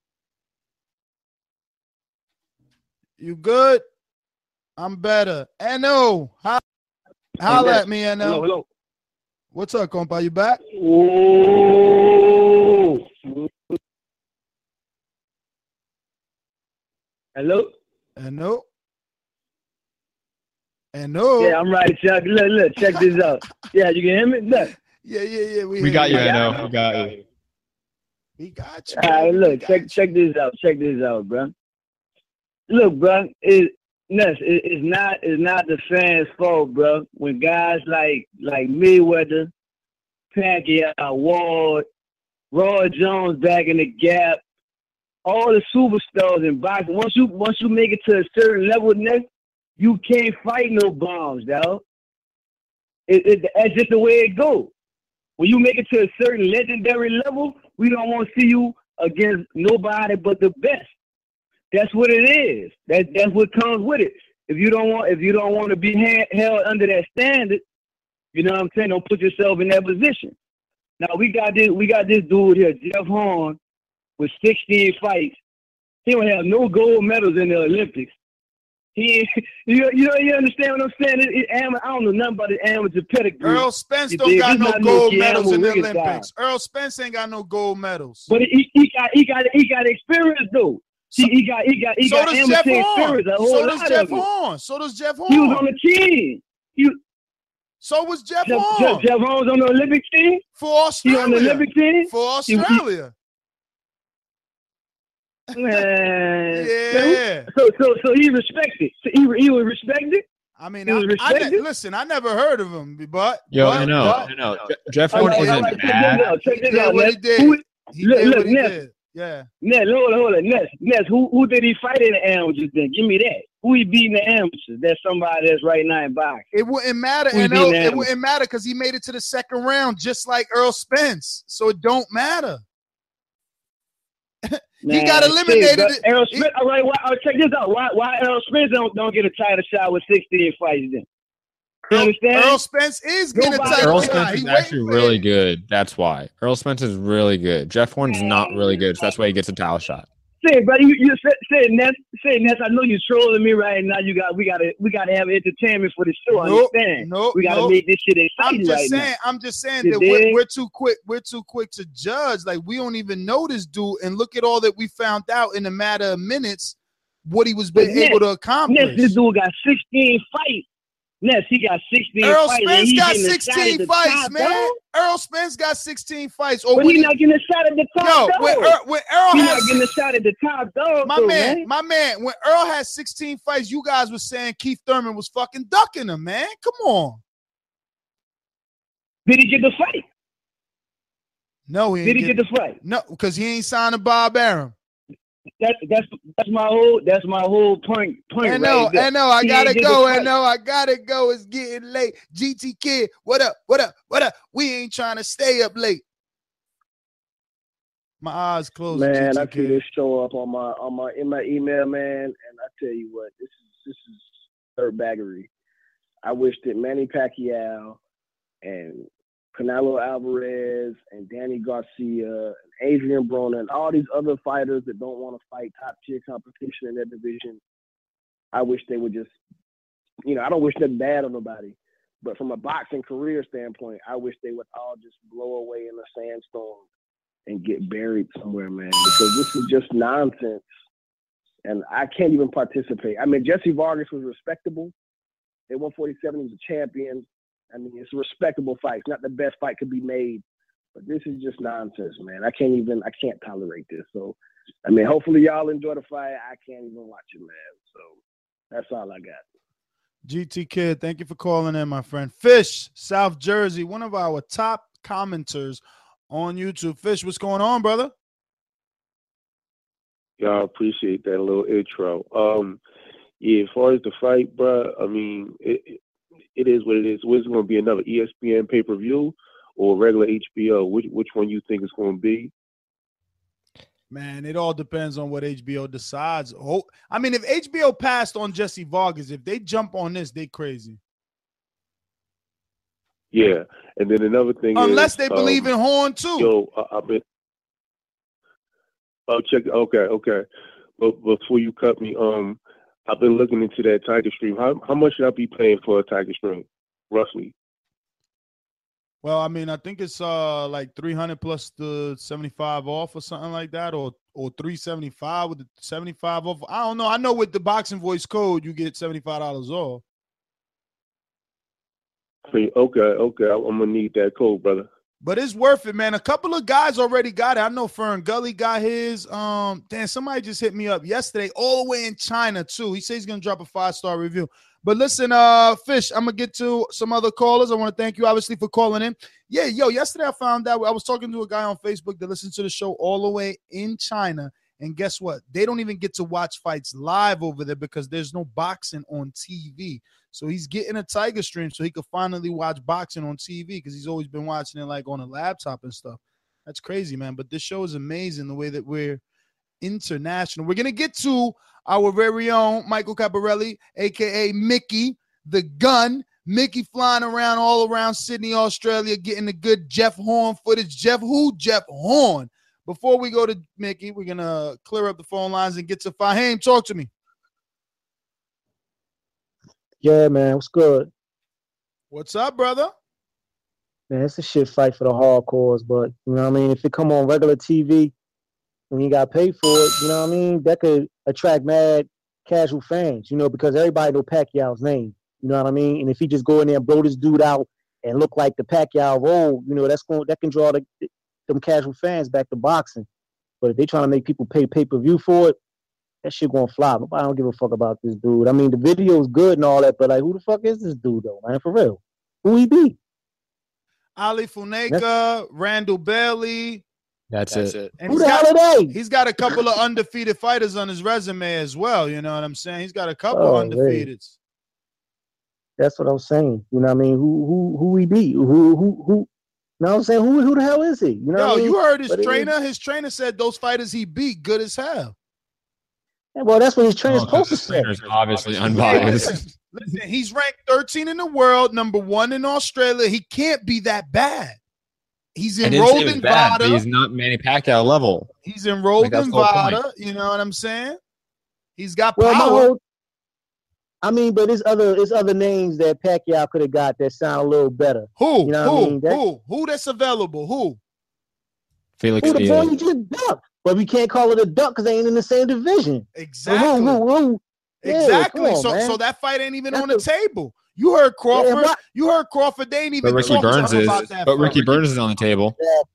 Speaker 5: You good? I'm better. N.O. Holla at me, N.O.
Speaker 18: Hello.
Speaker 5: What's up, compa? You back?
Speaker 18: Ooh. Hello?
Speaker 5: N.O. N.O.
Speaker 18: Yeah, I'm right, Chuck. Look, check this out. Yeah, you can hear me? Look.
Speaker 5: Yeah.
Speaker 7: We got you, N.O. We got you.
Speaker 5: We got you.
Speaker 18: All right, look, check this out. Check this out, bro. Look, bro, it's not the fans' fault, bro. When guys like Mayweather, Pacquiao, Ward, Roy Jones back in the Gap, all the superstars in boxing. Once you make it to a certain level, next you can't fight no bombs, dog. That's just the way it goes. When you make it to a certain legendary level, we don't want to see you
Speaker 19: against nobody but the best. That's what it is. That's what comes with it. If you don't want to be held under that standard, you know what I'm saying? Don't put yourself in that position. Now we got this dude here, Jeff Horn, with 16 fights. He don't have no gold medals in the Olympics. You understand what I'm saying? I don't know nothing about the amateur pedigree.
Speaker 5: Earl Spence don't got no gold medals in the Olympics. Earl Spence ain't got no gold medals.
Speaker 19: But he got experience though. He got
Speaker 5: so does
Speaker 19: amateur
Speaker 5: Jeff Horn.
Speaker 19: experience.
Speaker 5: So does Jeff Horn.
Speaker 19: He was on the team.
Speaker 5: So was Jeff Horn.
Speaker 19: Jeff Horn's on the Olympic team?
Speaker 5: For Australia.
Speaker 19: He on the Olympic team?
Speaker 5: For Australia.
Speaker 19: Man.
Speaker 5: Yeah.
Speaker 19: So he respected. So he was respected?
Speaker 5: I mean,
Speaker 19: listen,
Speaker 5: I never heard of him, but
Speaker 7: I know. Jeff Horn isn't bad.
Speaker 19: Check this out,
Speaker 5: what he did. He did what he did. Yeah.
Speaker 19: Ness, hold on. Ness, who did he fight in the amateurs then? Give me that. Who he beat in the amateurs? That's somebody that's right now in boxing.
Speaker 5: It wouldn't matter. It wouldn't matter because he made it to the second round just like Earl Spence. So it don't matter. He got eliminated.
Speaker 19: Earl Spence, all right, check this out. Why Earl Spence don't get a title shot with 16 fights then? You understand?
Speaker 5: Earl Spence is getting a title shot.
Speaker 7: Earl Spence is actually really good. That's why. Earl Spence is really good. Jeff Horn's not really good, so that's why he gets a title shot.
Speaker 19: Say, brother, you say Ness. I know you're trolling me right now. We gotta have entertainment for the show. Understand? We gotta make this shit exciting
Speaker 5: I'm just saying that we're too quick. We're too quick to judge. Like we don't even know this dude, and look at all that we found out in a matter of minutes. What he was able to accomplish.
Speaker 19: Ness, this dude got 16 fights. Ness, he got 16
Speaker 5: Earl
Speaker 19: fights.
Speaker 5: Spence got 16 fights, man. Earl Spence got 16 fights.
Speaker 19: But he's not getting a shot at the top dog.
Speaker 5: When Earl
Speaker 19: he's not getting a shot at the top dog.
Speaker 5: My man, when Earl had 16 fights, you guys were saying Keith Thurman was fucking ducking him, man. Come on.
Speaker 19: Did he get the fight?
Speaker 5: No,
Speaker 19: he get the fight?
Speaker 5: No, because he ain't signed to Bob Arum.
Speaker 19: That's my whole point. I know.
Speaker 5: I gotta go. It's getting late. GT Kid, what up? We ain't trying to stay up late. My eyes closed.
Speaker 16: Man,
Speaker 5: GT
Speaker 16: I see this show up in my email, man, and I tell you what, this is dirtbaggery. I wish that Manny Pacquiao and Canelo Alvarez and Danny Garcia and Adrian Broner and all these other fighters that don't want to fight top-tier competition in their division, I wish they would just, I don't wish nothing bad on nobody, but from a boxing career standpoint, I wish they would all just blow away in a sandstorm and get buried somewhere, man, because this is just nonsense, and I can't even participate. I mean, Jesse Vargas was respectable. At 147, he was a champion. I mean, it's a respectable fight. It's not the best fight could be made, but this is just nonsense, man. I can't tolerate this. So, I mean, hopefully y'all enjoy the fight. I can't even watch it, man. So that's all I got.
Speaker 5: GT Kid, thank you for calling in, my friend. Fish, South Jersey, one of our top commenters on YouTube. Fish, what's going on, brother?
Speaker 20: Y'all appreciate that little intro. As far as the fight, bro, I mean, it is what it is. What's going to be another ESPN pay-per-view or regular HBO? Which one you think it's going to be?
Speaker 5: Man, it all depends on what HBO decides. Oh, I mean, if HBO passed on Jesse Vargas, if they jump on this, they crazy.
Speaker 20: Yeah, and then another thing
Speaker 5: unless they believe in Horn too.
Speaker 20: I've been. Oh, check. Okay. But before you cut me, I've been looking into that Tiger Stream. How much should I be paying for a Tiger Stream, roughly?
Speaker 5: Well, I mean, I think it's like 300 plus the 75 off or something like that, or 375 with the 75 off. I don't know. I know with the Boxing Voice code, you get $75 off.
Speaker 20: Okay. I'm gonna need that code, brother.
Speaker 5: But it's worth it, man. A couple of guys already got it. I know Fern Gully got his. Somebody just hit me up yesterday, all the way in China, too. He says he's going to drop a 5-star review. But listen, Fish, I'm going to get to some other callers. I want to thank you, obviously, for calling in. Yeah, yesterday I found out, I was talking to a guy on Facebook that listens to the show all the way in China. And guess what? They don't even get to watch fights live over there because there's no boxing on TV. So he's getting a Tiger Stream so he could finally watch boxing on TV because he's always been watching it like on a laptop and stuff. That's crazy, man. But this show is amazing the way that we're international. We're going to get to our very own Michael Caparelli, a.k.a. Mickey, the gun. Mickey flying around all around Sydney, Australia, getting the good Jeff Horn footage. Jeff Horn. Before we go to Mickey, we're going to clear up the phone lines and get to Fahim. Talk to me.
Speaker 21: Yeah, man. What's good?
Speaker 5: What's up, brother?
Speaker 21: Man, it's a shit fight for the hardcores, but, you know what I mean? If it come on regular TV, when you got paid for it, you know what I mean? That could attract mad casual fans, you know, because everybody know Pacquiao's name. You know what I mean? And if he just go in there and blow this dude out and look like the Pacquiao of old, you know, that can draw them casual fans back to boxing. But if they trying to make people pay pay-per-view for it, that shit gonna fly. I don't give a fuck about this dude. I mean, the video's good and all that, but like, who the fuck is this dude though, man? For real, who he be?
Speaker 5: Ali Funeka, Randall Bailey.
Speaker 7: That's it.
Speaker 5: And
Speaker 21: Who the hell are they?
Speaker 5: He's got a couple of undefeated fighters on his resume as well. You know what I'm saying? He's got a couple undefeateds.
Speaker 21: That's what I'm saying. You know what I mean? Who he be? Who? You know what I'm saying? Who the hell is he? You know
Speaker 5: Yo,
Speaker 21: what I mean?
Speaker 5: you heard his
Speaker 21: But
Speaker 5: trainer? His trainer said those fighters he beat good as hell.
Speaker 21: Yeah, well, that's what his trainer's supposed to say.
Speaker 7: Trainer's obviously unbiased.
Speaker 5: Listen, he's ranked 13 in the world, number 1 in Australia. He can't be that bad. He's enrolled in VADA.
Speaker 7: He's not Manny Pacquiao level.
Speaker 5: He's enrolled
Speaker 7: Like, that's
Speaker 5: in
Speaker 7: the whole point.
Speaker 5: VADA. You know what I'm saying? He's got
Speaker 21: Well,
Speaker 5: power.
Speaker 21: but there's other names that Pacquiao could have got that sound a little better.
Speaker 5: Who?
Speaker 21: You know what I mean?
Speaker 5: Who that's available? Who?
Speaker 7: Felix
Speaker 21: Who the boy
Speaker 7: Diaz.
Speaker 21: you just ducked? But we can't call it a duck because they ain't in the same division.
Speaker 5: Exactly.
Speaker 21: Yeah,
Speaker 5: Exactly.
Speaker 21: come on,
Speaker 5: so
Speaker 21: man.
Speaker 5: that fight ain't even on the table. You heard Crawford.
Speaker 21: Yeah,
Speaker 5: you heard Crawford. They ain't even
Speaker 7: But Ricky
Speaker 5: talk to
Speaker 7: Burns
Speaker 5: him
Speaker 7: is.
Speaker 5: about that
Speaker 7: But
Speaker 5: fight.
Speaker 7: Ricky Burns is on the table.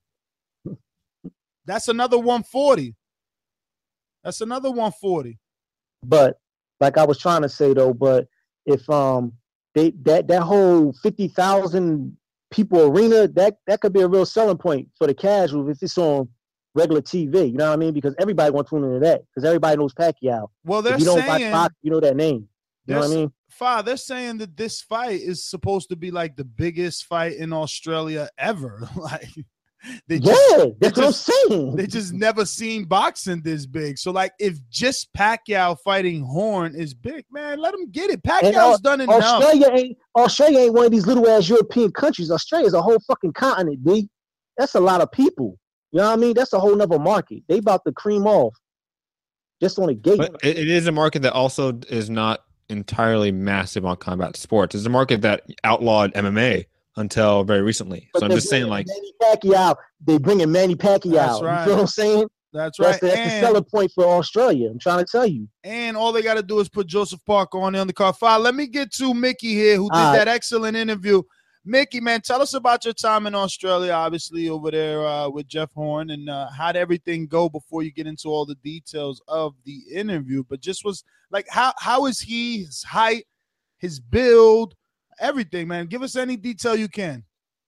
Speaker 5: That's another 140. That's another 140.
Speaker 21: But like I was trying to say though, but if that whole 50,000 people arena, that could be a real selling point for the casual if it's on regular TV. You know what I mean? Because everybody wants to tune into that because everybody knows Pacquiao.
Speaker 5: Well, they're
Speaker 21: if you don't
Speaker 5: saying
Speaker 21: watch boxing, you know that name. You know what I mean?
Speaker 5: They're saying that this fight is supposed to be like the biggest fight in Australia ever. Like, that's what I'm saying. They just never seen boxing this big. So, like, if just Pacquiao fighting Horn is big, man, let him get it. Pacquiao's done enough.
Speaker 21: Australia ain't one of these little ass European countries. Australia's a whole fucking continent, B. That's a lot of people. You know what I mean? That's a whole nother market. They about to cream off just on a gate.
Speaker 7: But it is a market that also is not entirely massive on combat sports. It's a market that outlawed MMA until very recently. So I'm just saying, like,
Speaker 21: Manny Pacquiao, they bringing Manny Pacquiao.
Speaker 5: That's right.
Speaker 21: You feel what I'm saying?
Speaker 5: That's right.
Speaker 21: That's the selling point for Australia. I'm trying to tell you.
Speaker 5: And all they got to do is put Joseph Parker on the undercard file. Let me get to Mickey here, who did that excellent interview. Mickey, man, tell us about your time in Australia, obviously over there with Jeff Horn, and how'd everything go before you get into all the details of the interview. But just was like, how is he, his height, his build, everything, man? Give us any detail you can.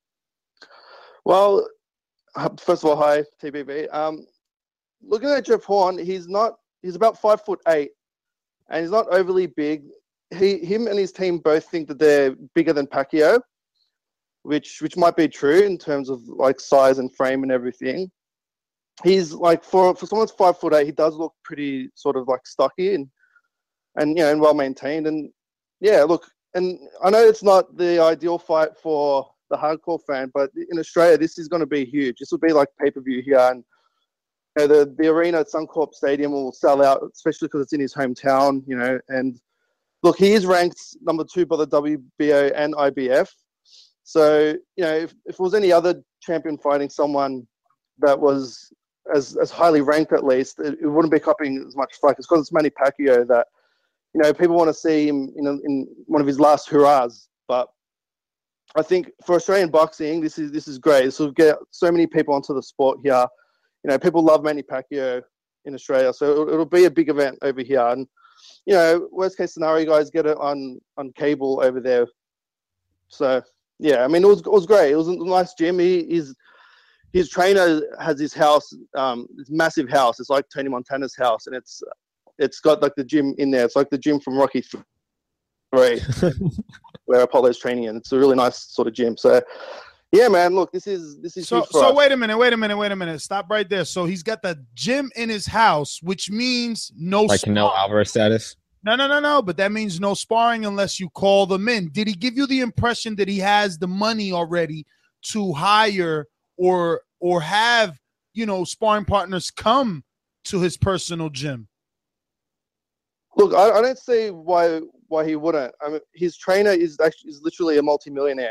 Speaker 22: Well, first of all, hi, TBV. Looking at Jeff Horn, he's about 5'8", and he's not overly big. Him and his team both think that they're bigger than Pacquiao, which might be true in terms of like size and frame and everything. He's like for someone that's 5'8", he does look pretty sort of like stocky and and well maintained. And yeah, look, and I know it's not the ideal fight for the hardcore fan, but in Australia, this is going to be huge. This will be like pay-per-view here, and the arena at Suncorp Stadium will sell out, especially because it's in his hometown. And look, he is ranked number 2 by the WBO and IBF. So, if it was any other champion fighting someone that was as highly ranked at least, it wouldn't be copying as much focus because it's Manny Pacquiao that, people want to see him in one of his last hurrahs. But I think for Australian boxing, this is great. This will get so many people onto the sport here. People love Manny Pacquiao in Australia, so it'll be a big event over here. And, worst case scenario, you guys get it on cable over there. So, yeah, I mean, it was great. It was a nice gym. His trainer has his house, this massive house. It's like Tony Montana's house, and it's got like the gym in there. It's like the gym from Rocky III, where Apollo's training in. It's a really nice sort of gym. So, Yeah, man. Look, this is
Speaker 5: So
Speaker 22: huge for
Speaker 5: so
Speaker 22: us.
Speaker 5: wait a minute. Stop right there. So he's got the gym in his house, which means no
Speaker 7: Like Canelo
Speaker 5: sparring.
Speaker 7: Alvarez status.
Speaker 5: No. But that means no sparring unless you call them in. Did he give you the impression that he has the money already to hire or have, sparring partners come to his personal gym?
Speaker 22: Look, I don't see why he wouldn't. I mean, his trainer is literally a multimillionaire.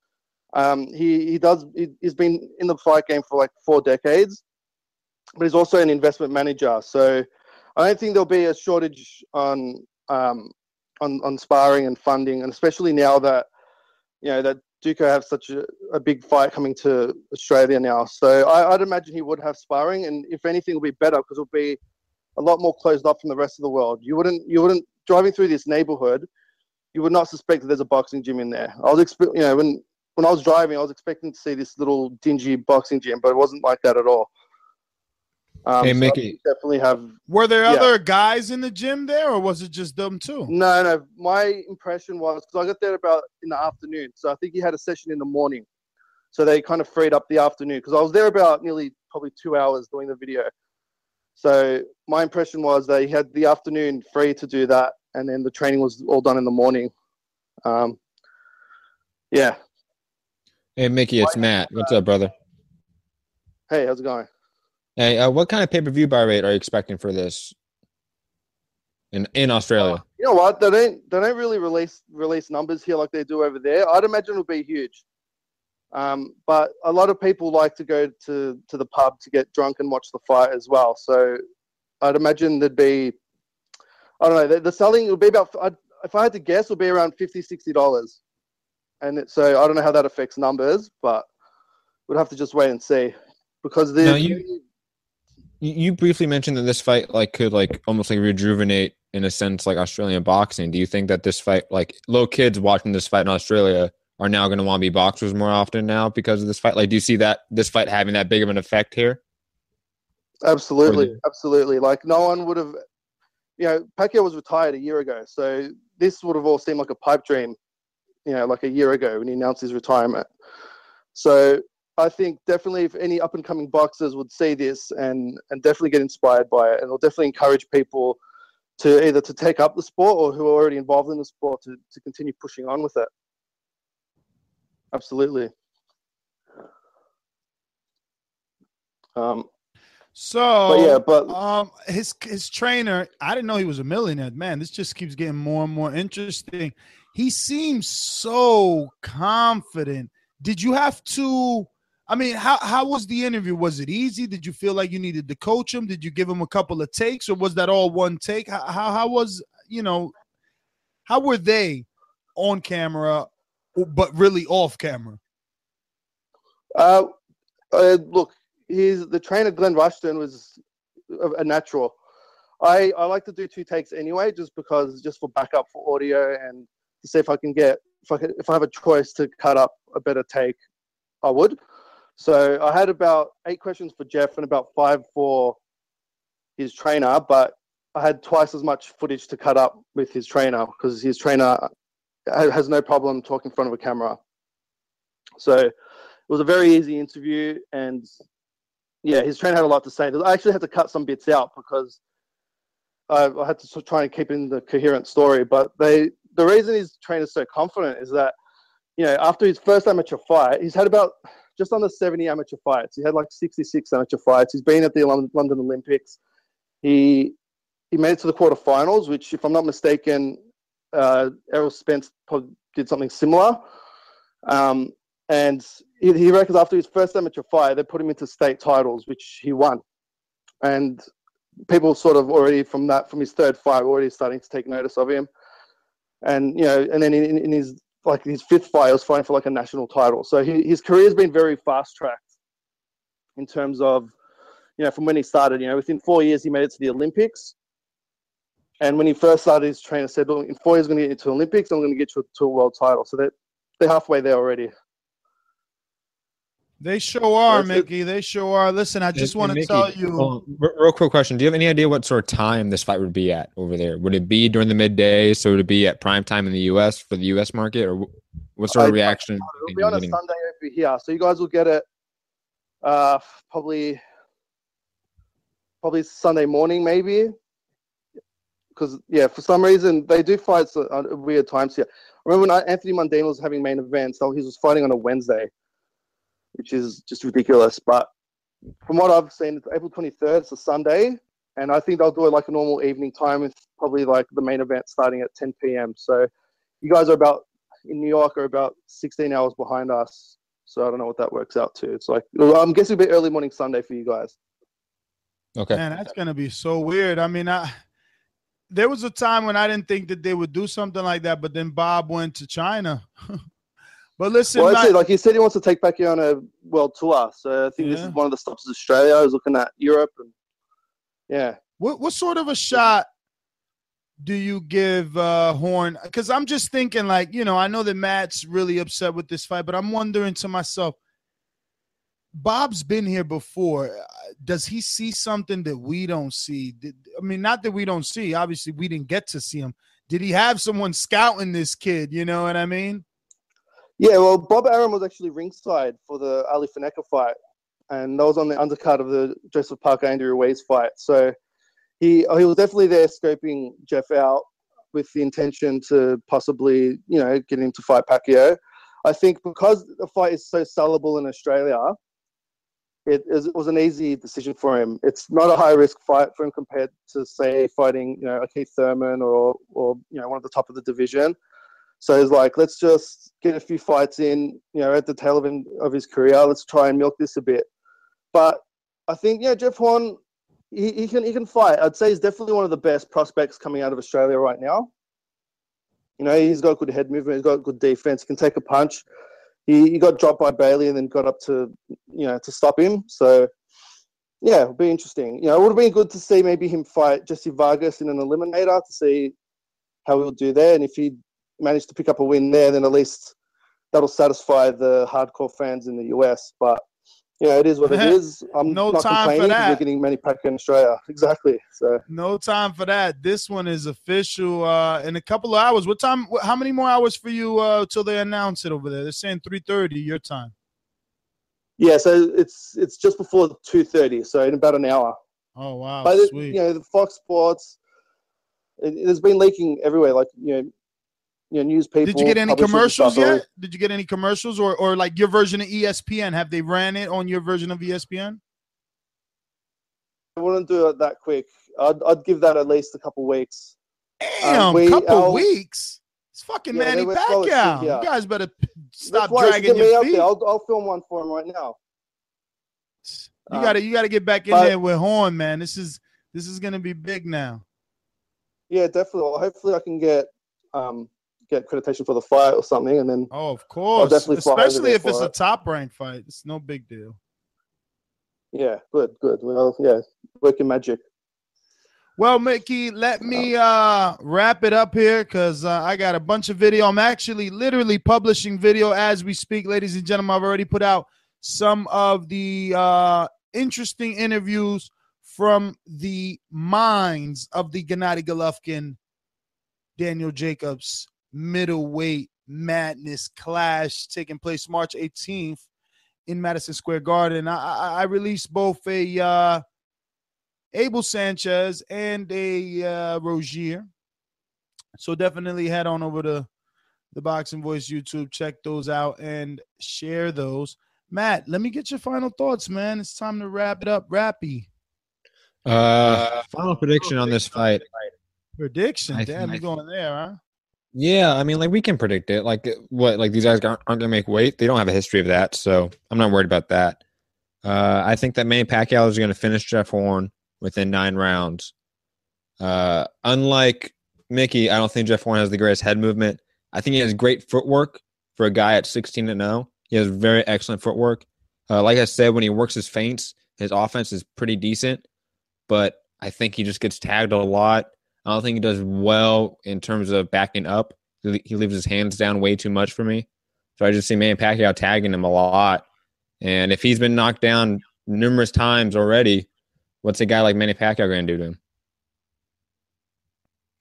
Speaker 22: He's been in the fight game for like 4 decades, but he's also an investment manager. So I don't think there'll be a shortage on sparring and funding, and especially now that that Duco have such a big fight coming to Australia now. So I'd imagine he would have sparring, and if anything, it'll be better because it'll be a lot more closed up from the rest of the world. You wouldn't driving through this neighborhood, you would not suspect that there's a boxing gym in there. I was when I was driving, I was expecting to see this little dingy boxing gym, but it wasn't like that at all.
Speaker 7: Hey,
Speaker 22: so
Speaker 7: Mickey.
Speaker 22: definitely have.
Speaker 5: Were there other guys in the gym there, or was it just them two?
Speaker 22: No. My impression was, because I got there about in the afternoon, so I think he had a session in the morning. So they kind of freed up the afternoon, because I was there about nearly probably 2 hours doing the video. So my impression was that he had the afternoon free to do that, and then the training was all done in the morning. Yeah.
Speaker 7: Hey, Mickey, it's Matt. What's up, brother?
Speaker 22: Hey, how's it going?
Speaker 7: Hey, what kind of pay-per-view buy rate are you expecting for this in Australia?
Speaker 22: You know what? They don't really release numbers here like they do over there. I'd imagine it'll be huge. But a lot of people like to go to the pub to get drunk and watch the fight as well. So I'd imagine there'd be, I don't know, the selling will be about, if I had to guess, it'll be around $50, $60. And so I don't know how that affects numbers, but we'd have to just wait and see. Because
Speaker 7: you briefly mentioned that this fight could almost rejuvenate in a sense Australian boxing. Do you think that this fight, little kids watching this fight in Australia are now going to want to be boxers more often now because of this fight? Do you see that this fight having that big of an effect here?
Speaker 22: Absolutely. No one would have, Pacquiao was retired a year ago, so this would have all seemed like a pipe dream, a year ago when he announced his retirement. So I think definitely if any up-and-coming boxers would see this and definitely get inspired by it, and it'll definitely encourage people to either to take up the sport or who are already involved in the sport to continue pushing on with it. Absolutely.
Speaker 5: His trainer, I didn't know he was a millionaire. Man, this just keeps getting more and more interesting. He seems so confident. Did you have to? I mean, how was the interview? Was it easy? Did you feel like you needed to coach him? Did you give him a couple of takes, or was that all one take? How was how were they on camera, but really off camera?
Speaker 22: Look, the trainer Glenn Rushton was a natural. I like to do 2 takes anyway, just for backup for audio and to see if I can get if I have a choice to cut up a better take, I would. So I had about 8 questions for Jeff and about 5 for his trainer, but I had twice as much footage to cut up with his trainer because his trainer has no problem talking in front of a camera. So it was a very easy interview, and yeah, his trainer had a lot to say. I actually had to cut some bits out because I had to try and keep in the coherent story. But the reason his trainer's so confident is that, after his first amateur fight, he's had about just under 70 amateur fights. He had 66 amateur fights. He's been at the London Olympics. He made it to the quarterfinals, which, if I'm not mistaken, Errol Spence probably did something similar. And he reckons after his first amateur fight, they put him into state titles, which he won. And people sort of already from his third fight were already starting to take notice of him. And, and then in his his 5th fight, he was fighting for a national title. So his career's been very fast-tracked in terms of, from when he started. Within 4 years, he made it to the Olympics. And when he first started, his trainer said, well, in 4 years, I'm going to get you to the Olympics. I'm going to get you to a world title. So they're halfway there already.
Speaker 5: They sure are, Mickey. They sure are. Listen, I just want to tell you.
Speaker 7: Real quick question. Do you have any idea what sort of time this fight would be at over there? Would it be during the midday? So would it be at prime time in the U.S. for the U.S. market? Or What sort of reaction?
Speaker 22: It'll be on a Sunday over here, so you guys will get it probably Sunday morning, maybe. Because for some reason they do fights at weird times here. I remember when Anthony Mundine was having main events, so he was fighting on a Wednesday, which is just ridiculous. But from what I've seen, it's April 23rd. It's a Sunday, and I think they'll do it like a normal evening time, with probably like the main event starting at 10 p.m. So you guys in New York are about 16 hours behind us. So I don't know what that works out to. It's like, I'm guessing it'll be early morning Sunday for you guys.
Speaker 7: Okay.
Speaker 5: Man, that's gonna be so weird. I mean, there was a time when I didn't think that they would do something like that, but then Bob went to China. But listen,
Speaker 22: well, that's it. Like he said, he wants to take Pacquiao on a world tour. So I think this is one of the stops. Is Australia. I was looking at Europe, and
Speaker 5: What sort of a shot do you give Horn? Because I'm just thinking, like, I know that Matt's really upset with this fight, but I'm wondering to myself, Bob's been here before. Does he see something that we don't see? I mean, not that we don't see. Obviously, we didn't get to see him. Did he have someone scouting this kid? You know what I mean?
Speaker 22: Yeah, well, Bob Arum was actually ringside for the Ali Faneka fight, and that was on the undercard of the Joseph Parker Andy Ruiz fight. So he was definitely there scoping Jeff out with the intention to possibly, get him to fight Pacquiao. I think because the fight is so sellable in Australia, it was an easy decision for him. It's not a high-risk fight for him compared to, say, fighting, a Keith Thurman or one of the top of the division. So he's like, let's just get a few fights in, at the tail of his career. Let's try and milk this a bit. But I think, Jeff Horn, he can fight. I'd say he's definitely one of the best prospects coming out of Australia right now. He's got good head movement. He's got good defense. He can take a punch. He got dropped by Bailey and then got up to, to stop him. So, it'll be interesting. It would have been good to see maybe him fight Jesse Vargas in an eliminator to see how he'll do there. And if he managed to pick up a win there, then at least that'll satisfy the hardcore fans in the US. But, it is what it is. I'm
Speaker 5: No
Speaker 22: not
Speaker 5: time for
Speaker 22: complaining
Speaker 5: that.
Speaker 22: because we're getting many Pacquiao in Australia. Exactly. So
Speaker 5: No time for that. This one is official in a couple of hours. What time? How many more hours for you till they announce it over there? They're saying 3:30 your time.
Speaker 22: yeah, so it's just before 2:30, so in about an hour.
Speaker 5: Oh, wow.
Speaker 22: But
Speaker 5: Sweet.
Speaker 22: the Fox Sports, it has been leaking everywhere. Like news people.
Speaker 5: Did you get any
Speaker 22: publishers and
Speaker 5: commercials
Speaker 22: stuff.
Speaker 5: yet? Did you get any commercials or like your version of ESPN? Have they ran it on your version of ESPN?
Speaker 22: I wouldn't do it that quick. I'd give that at least a couple weeks.
Speaker 5: Damn, couple weeks. It's fucking Manny
Speaker 22: they were slow as shit,
Speaker 5: Pacquiao.
Speaker 22: yeah.
Speaker 5: You guys better
Speaker 22: That's
Speaker 5: stop
Speaker 22: why you should
Speaker 5: dragging
Speaker 22: get me
Speaker 5: your
Speaker 22: out
Speaker 5: feet.
Speaker 22: there. I'll film one for him right now.
Speaker 5: You gotta get back in
Speaker 22: but-
Speaker 5: there with Horn, man. This is gonna be big now.
Speaker 22: Yeah, definitely. Well, hopefully I can get accreditation for the fight or something, and then
Speaker 5: Oh, of course.
Speaker 22: definitely fly over
Speaker 5: Especially
Speaker 22: there
Speaker 5: if it's
Speaker 22: for
Speaker 5: a
Speaker 22: it.
Speaker 5: top ranked fight. It's no big deal.
Speaker 22: Yeah, good. Well, yeah, working magic.
Speaker 5: Well, Mickey, let me wrap it up here because I got a bunch of video. I'm actually literally publishing video as we speak, ladies and gentlemen. I've already put out some of the interesting interviews from the minds of the Gennady Golovkin, Daniel Jacobs middleweight madness clash taking place March 18th in Madison Square Garden. I released both a Abel Sanchez and a Rozier. So definitely head on over to the Boxing Voice YouTube, check those out and share those. Matt, let me get your final thoughts, man. It's time to wrap it up. Rappy.
Speaker 7: Final prediction on this fight.
Speaker 5: Prediction?
Speaker 7: I
Speaker 5: Damn,
Speaker 7: think-
Speaker 5: you're going there, huh?
Speaker 7: Yeah, I mean, like we can predict it. Like what? Like these guys aren't going to make weight. They don't have a history of that, so I'm not worried about that. I think that Manny Pacquiao is going to finish Jeff Horn within 9 rounds. Unlike Mickey, I don't think Jeff Horn has the greatest head movement. I think he has great footwork for a guy at 16-0. He has very excellent footwork. Like I said, when he works his feints, his offense is pretty decent, but I think he just gets tagged a lot. I don't think he does well in terms of backing up. He leaves his hands down way too much for me. So I just see Manny Pacquiao tagging him a lot. And if he's been knocked down numerous times already, what's a guy like Manny Pacquiao going to do to him?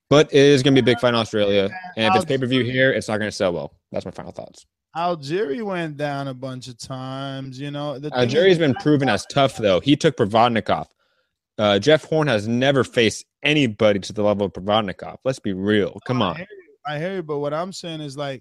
Speaker 7: But it is going to be a big fight in Australia. And if it's pay-per-view here, it's not going to sell well. That's my final thoughts.
Speaker 5: Algieri went down a bunch of times,
Speaker 7: Algieri's been proven as tough, though. He took Provodnikov. Jeff Horn has never faced anybody to the level of Provodnikov. Let's be real. Come on.
Speaker 5: I hear you, but what I'm saying is, like,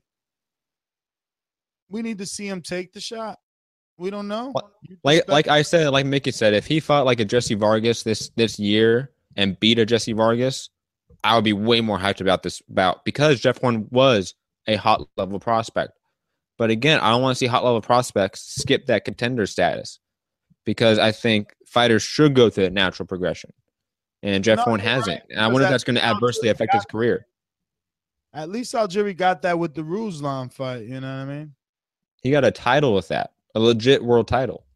Speaker 5: we need to see him take the shot. We don't know.
Speaker 7: Like I said, like Mickey said, if he fought like a Jesse Vargas this year and beat a Jesse Vargas, I would be way more hyped about this bout because Jeff Horn was a hot level prospect. But again, I don't want to see hot level prospects skip that contender status because I think fighters should go through that natural progression. And Jeff Horn hasn't. And I wonder if that's going to adversely affect his career.
Speaker 5: At least Algieri got that with the Ruslan fight. You know what I mean?
Speaker 7: He got a title with that, a legit world title.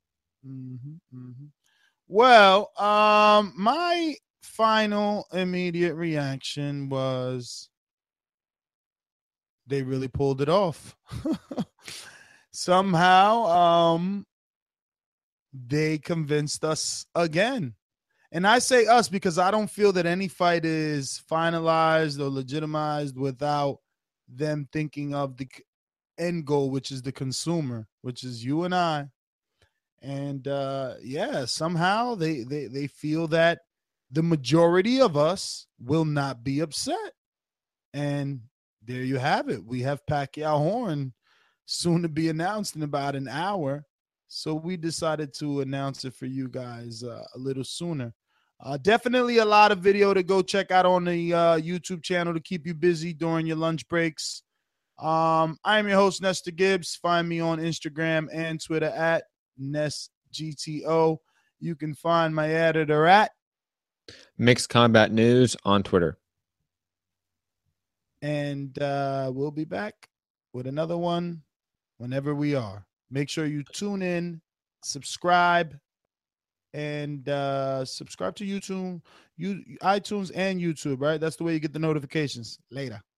Speaker 5: Well, my final immediate reaction was they really pulled it off. Somehow, they convinced us again. And I say us because I don't feel that any fight is finalized or legitimized without them thinking of the end goal, which is the consumer, which is you and I. And somehow they feel that the majority of us will not be upset. And there you have it. We have Pacquiao Horn soon to be announced in about an hour. So we decided to announce it for you guys a little sooner. Definitely a lot of video to go check out on the YouTube channel to keep you busy during your lunch breaks. I am your host, Nestor Gibbs. Find me on Instagram and Twitter at NestGTO. You can find my editor at
Speaker 7: Mixed Combat News on Twitter.
Speaker 5: And we'll be back with another one whenever we are. Make sure you tune in, subscribe, and subscribe to YouTube, iTunes, and YouTube, right? That's the way you get the notifications. Later.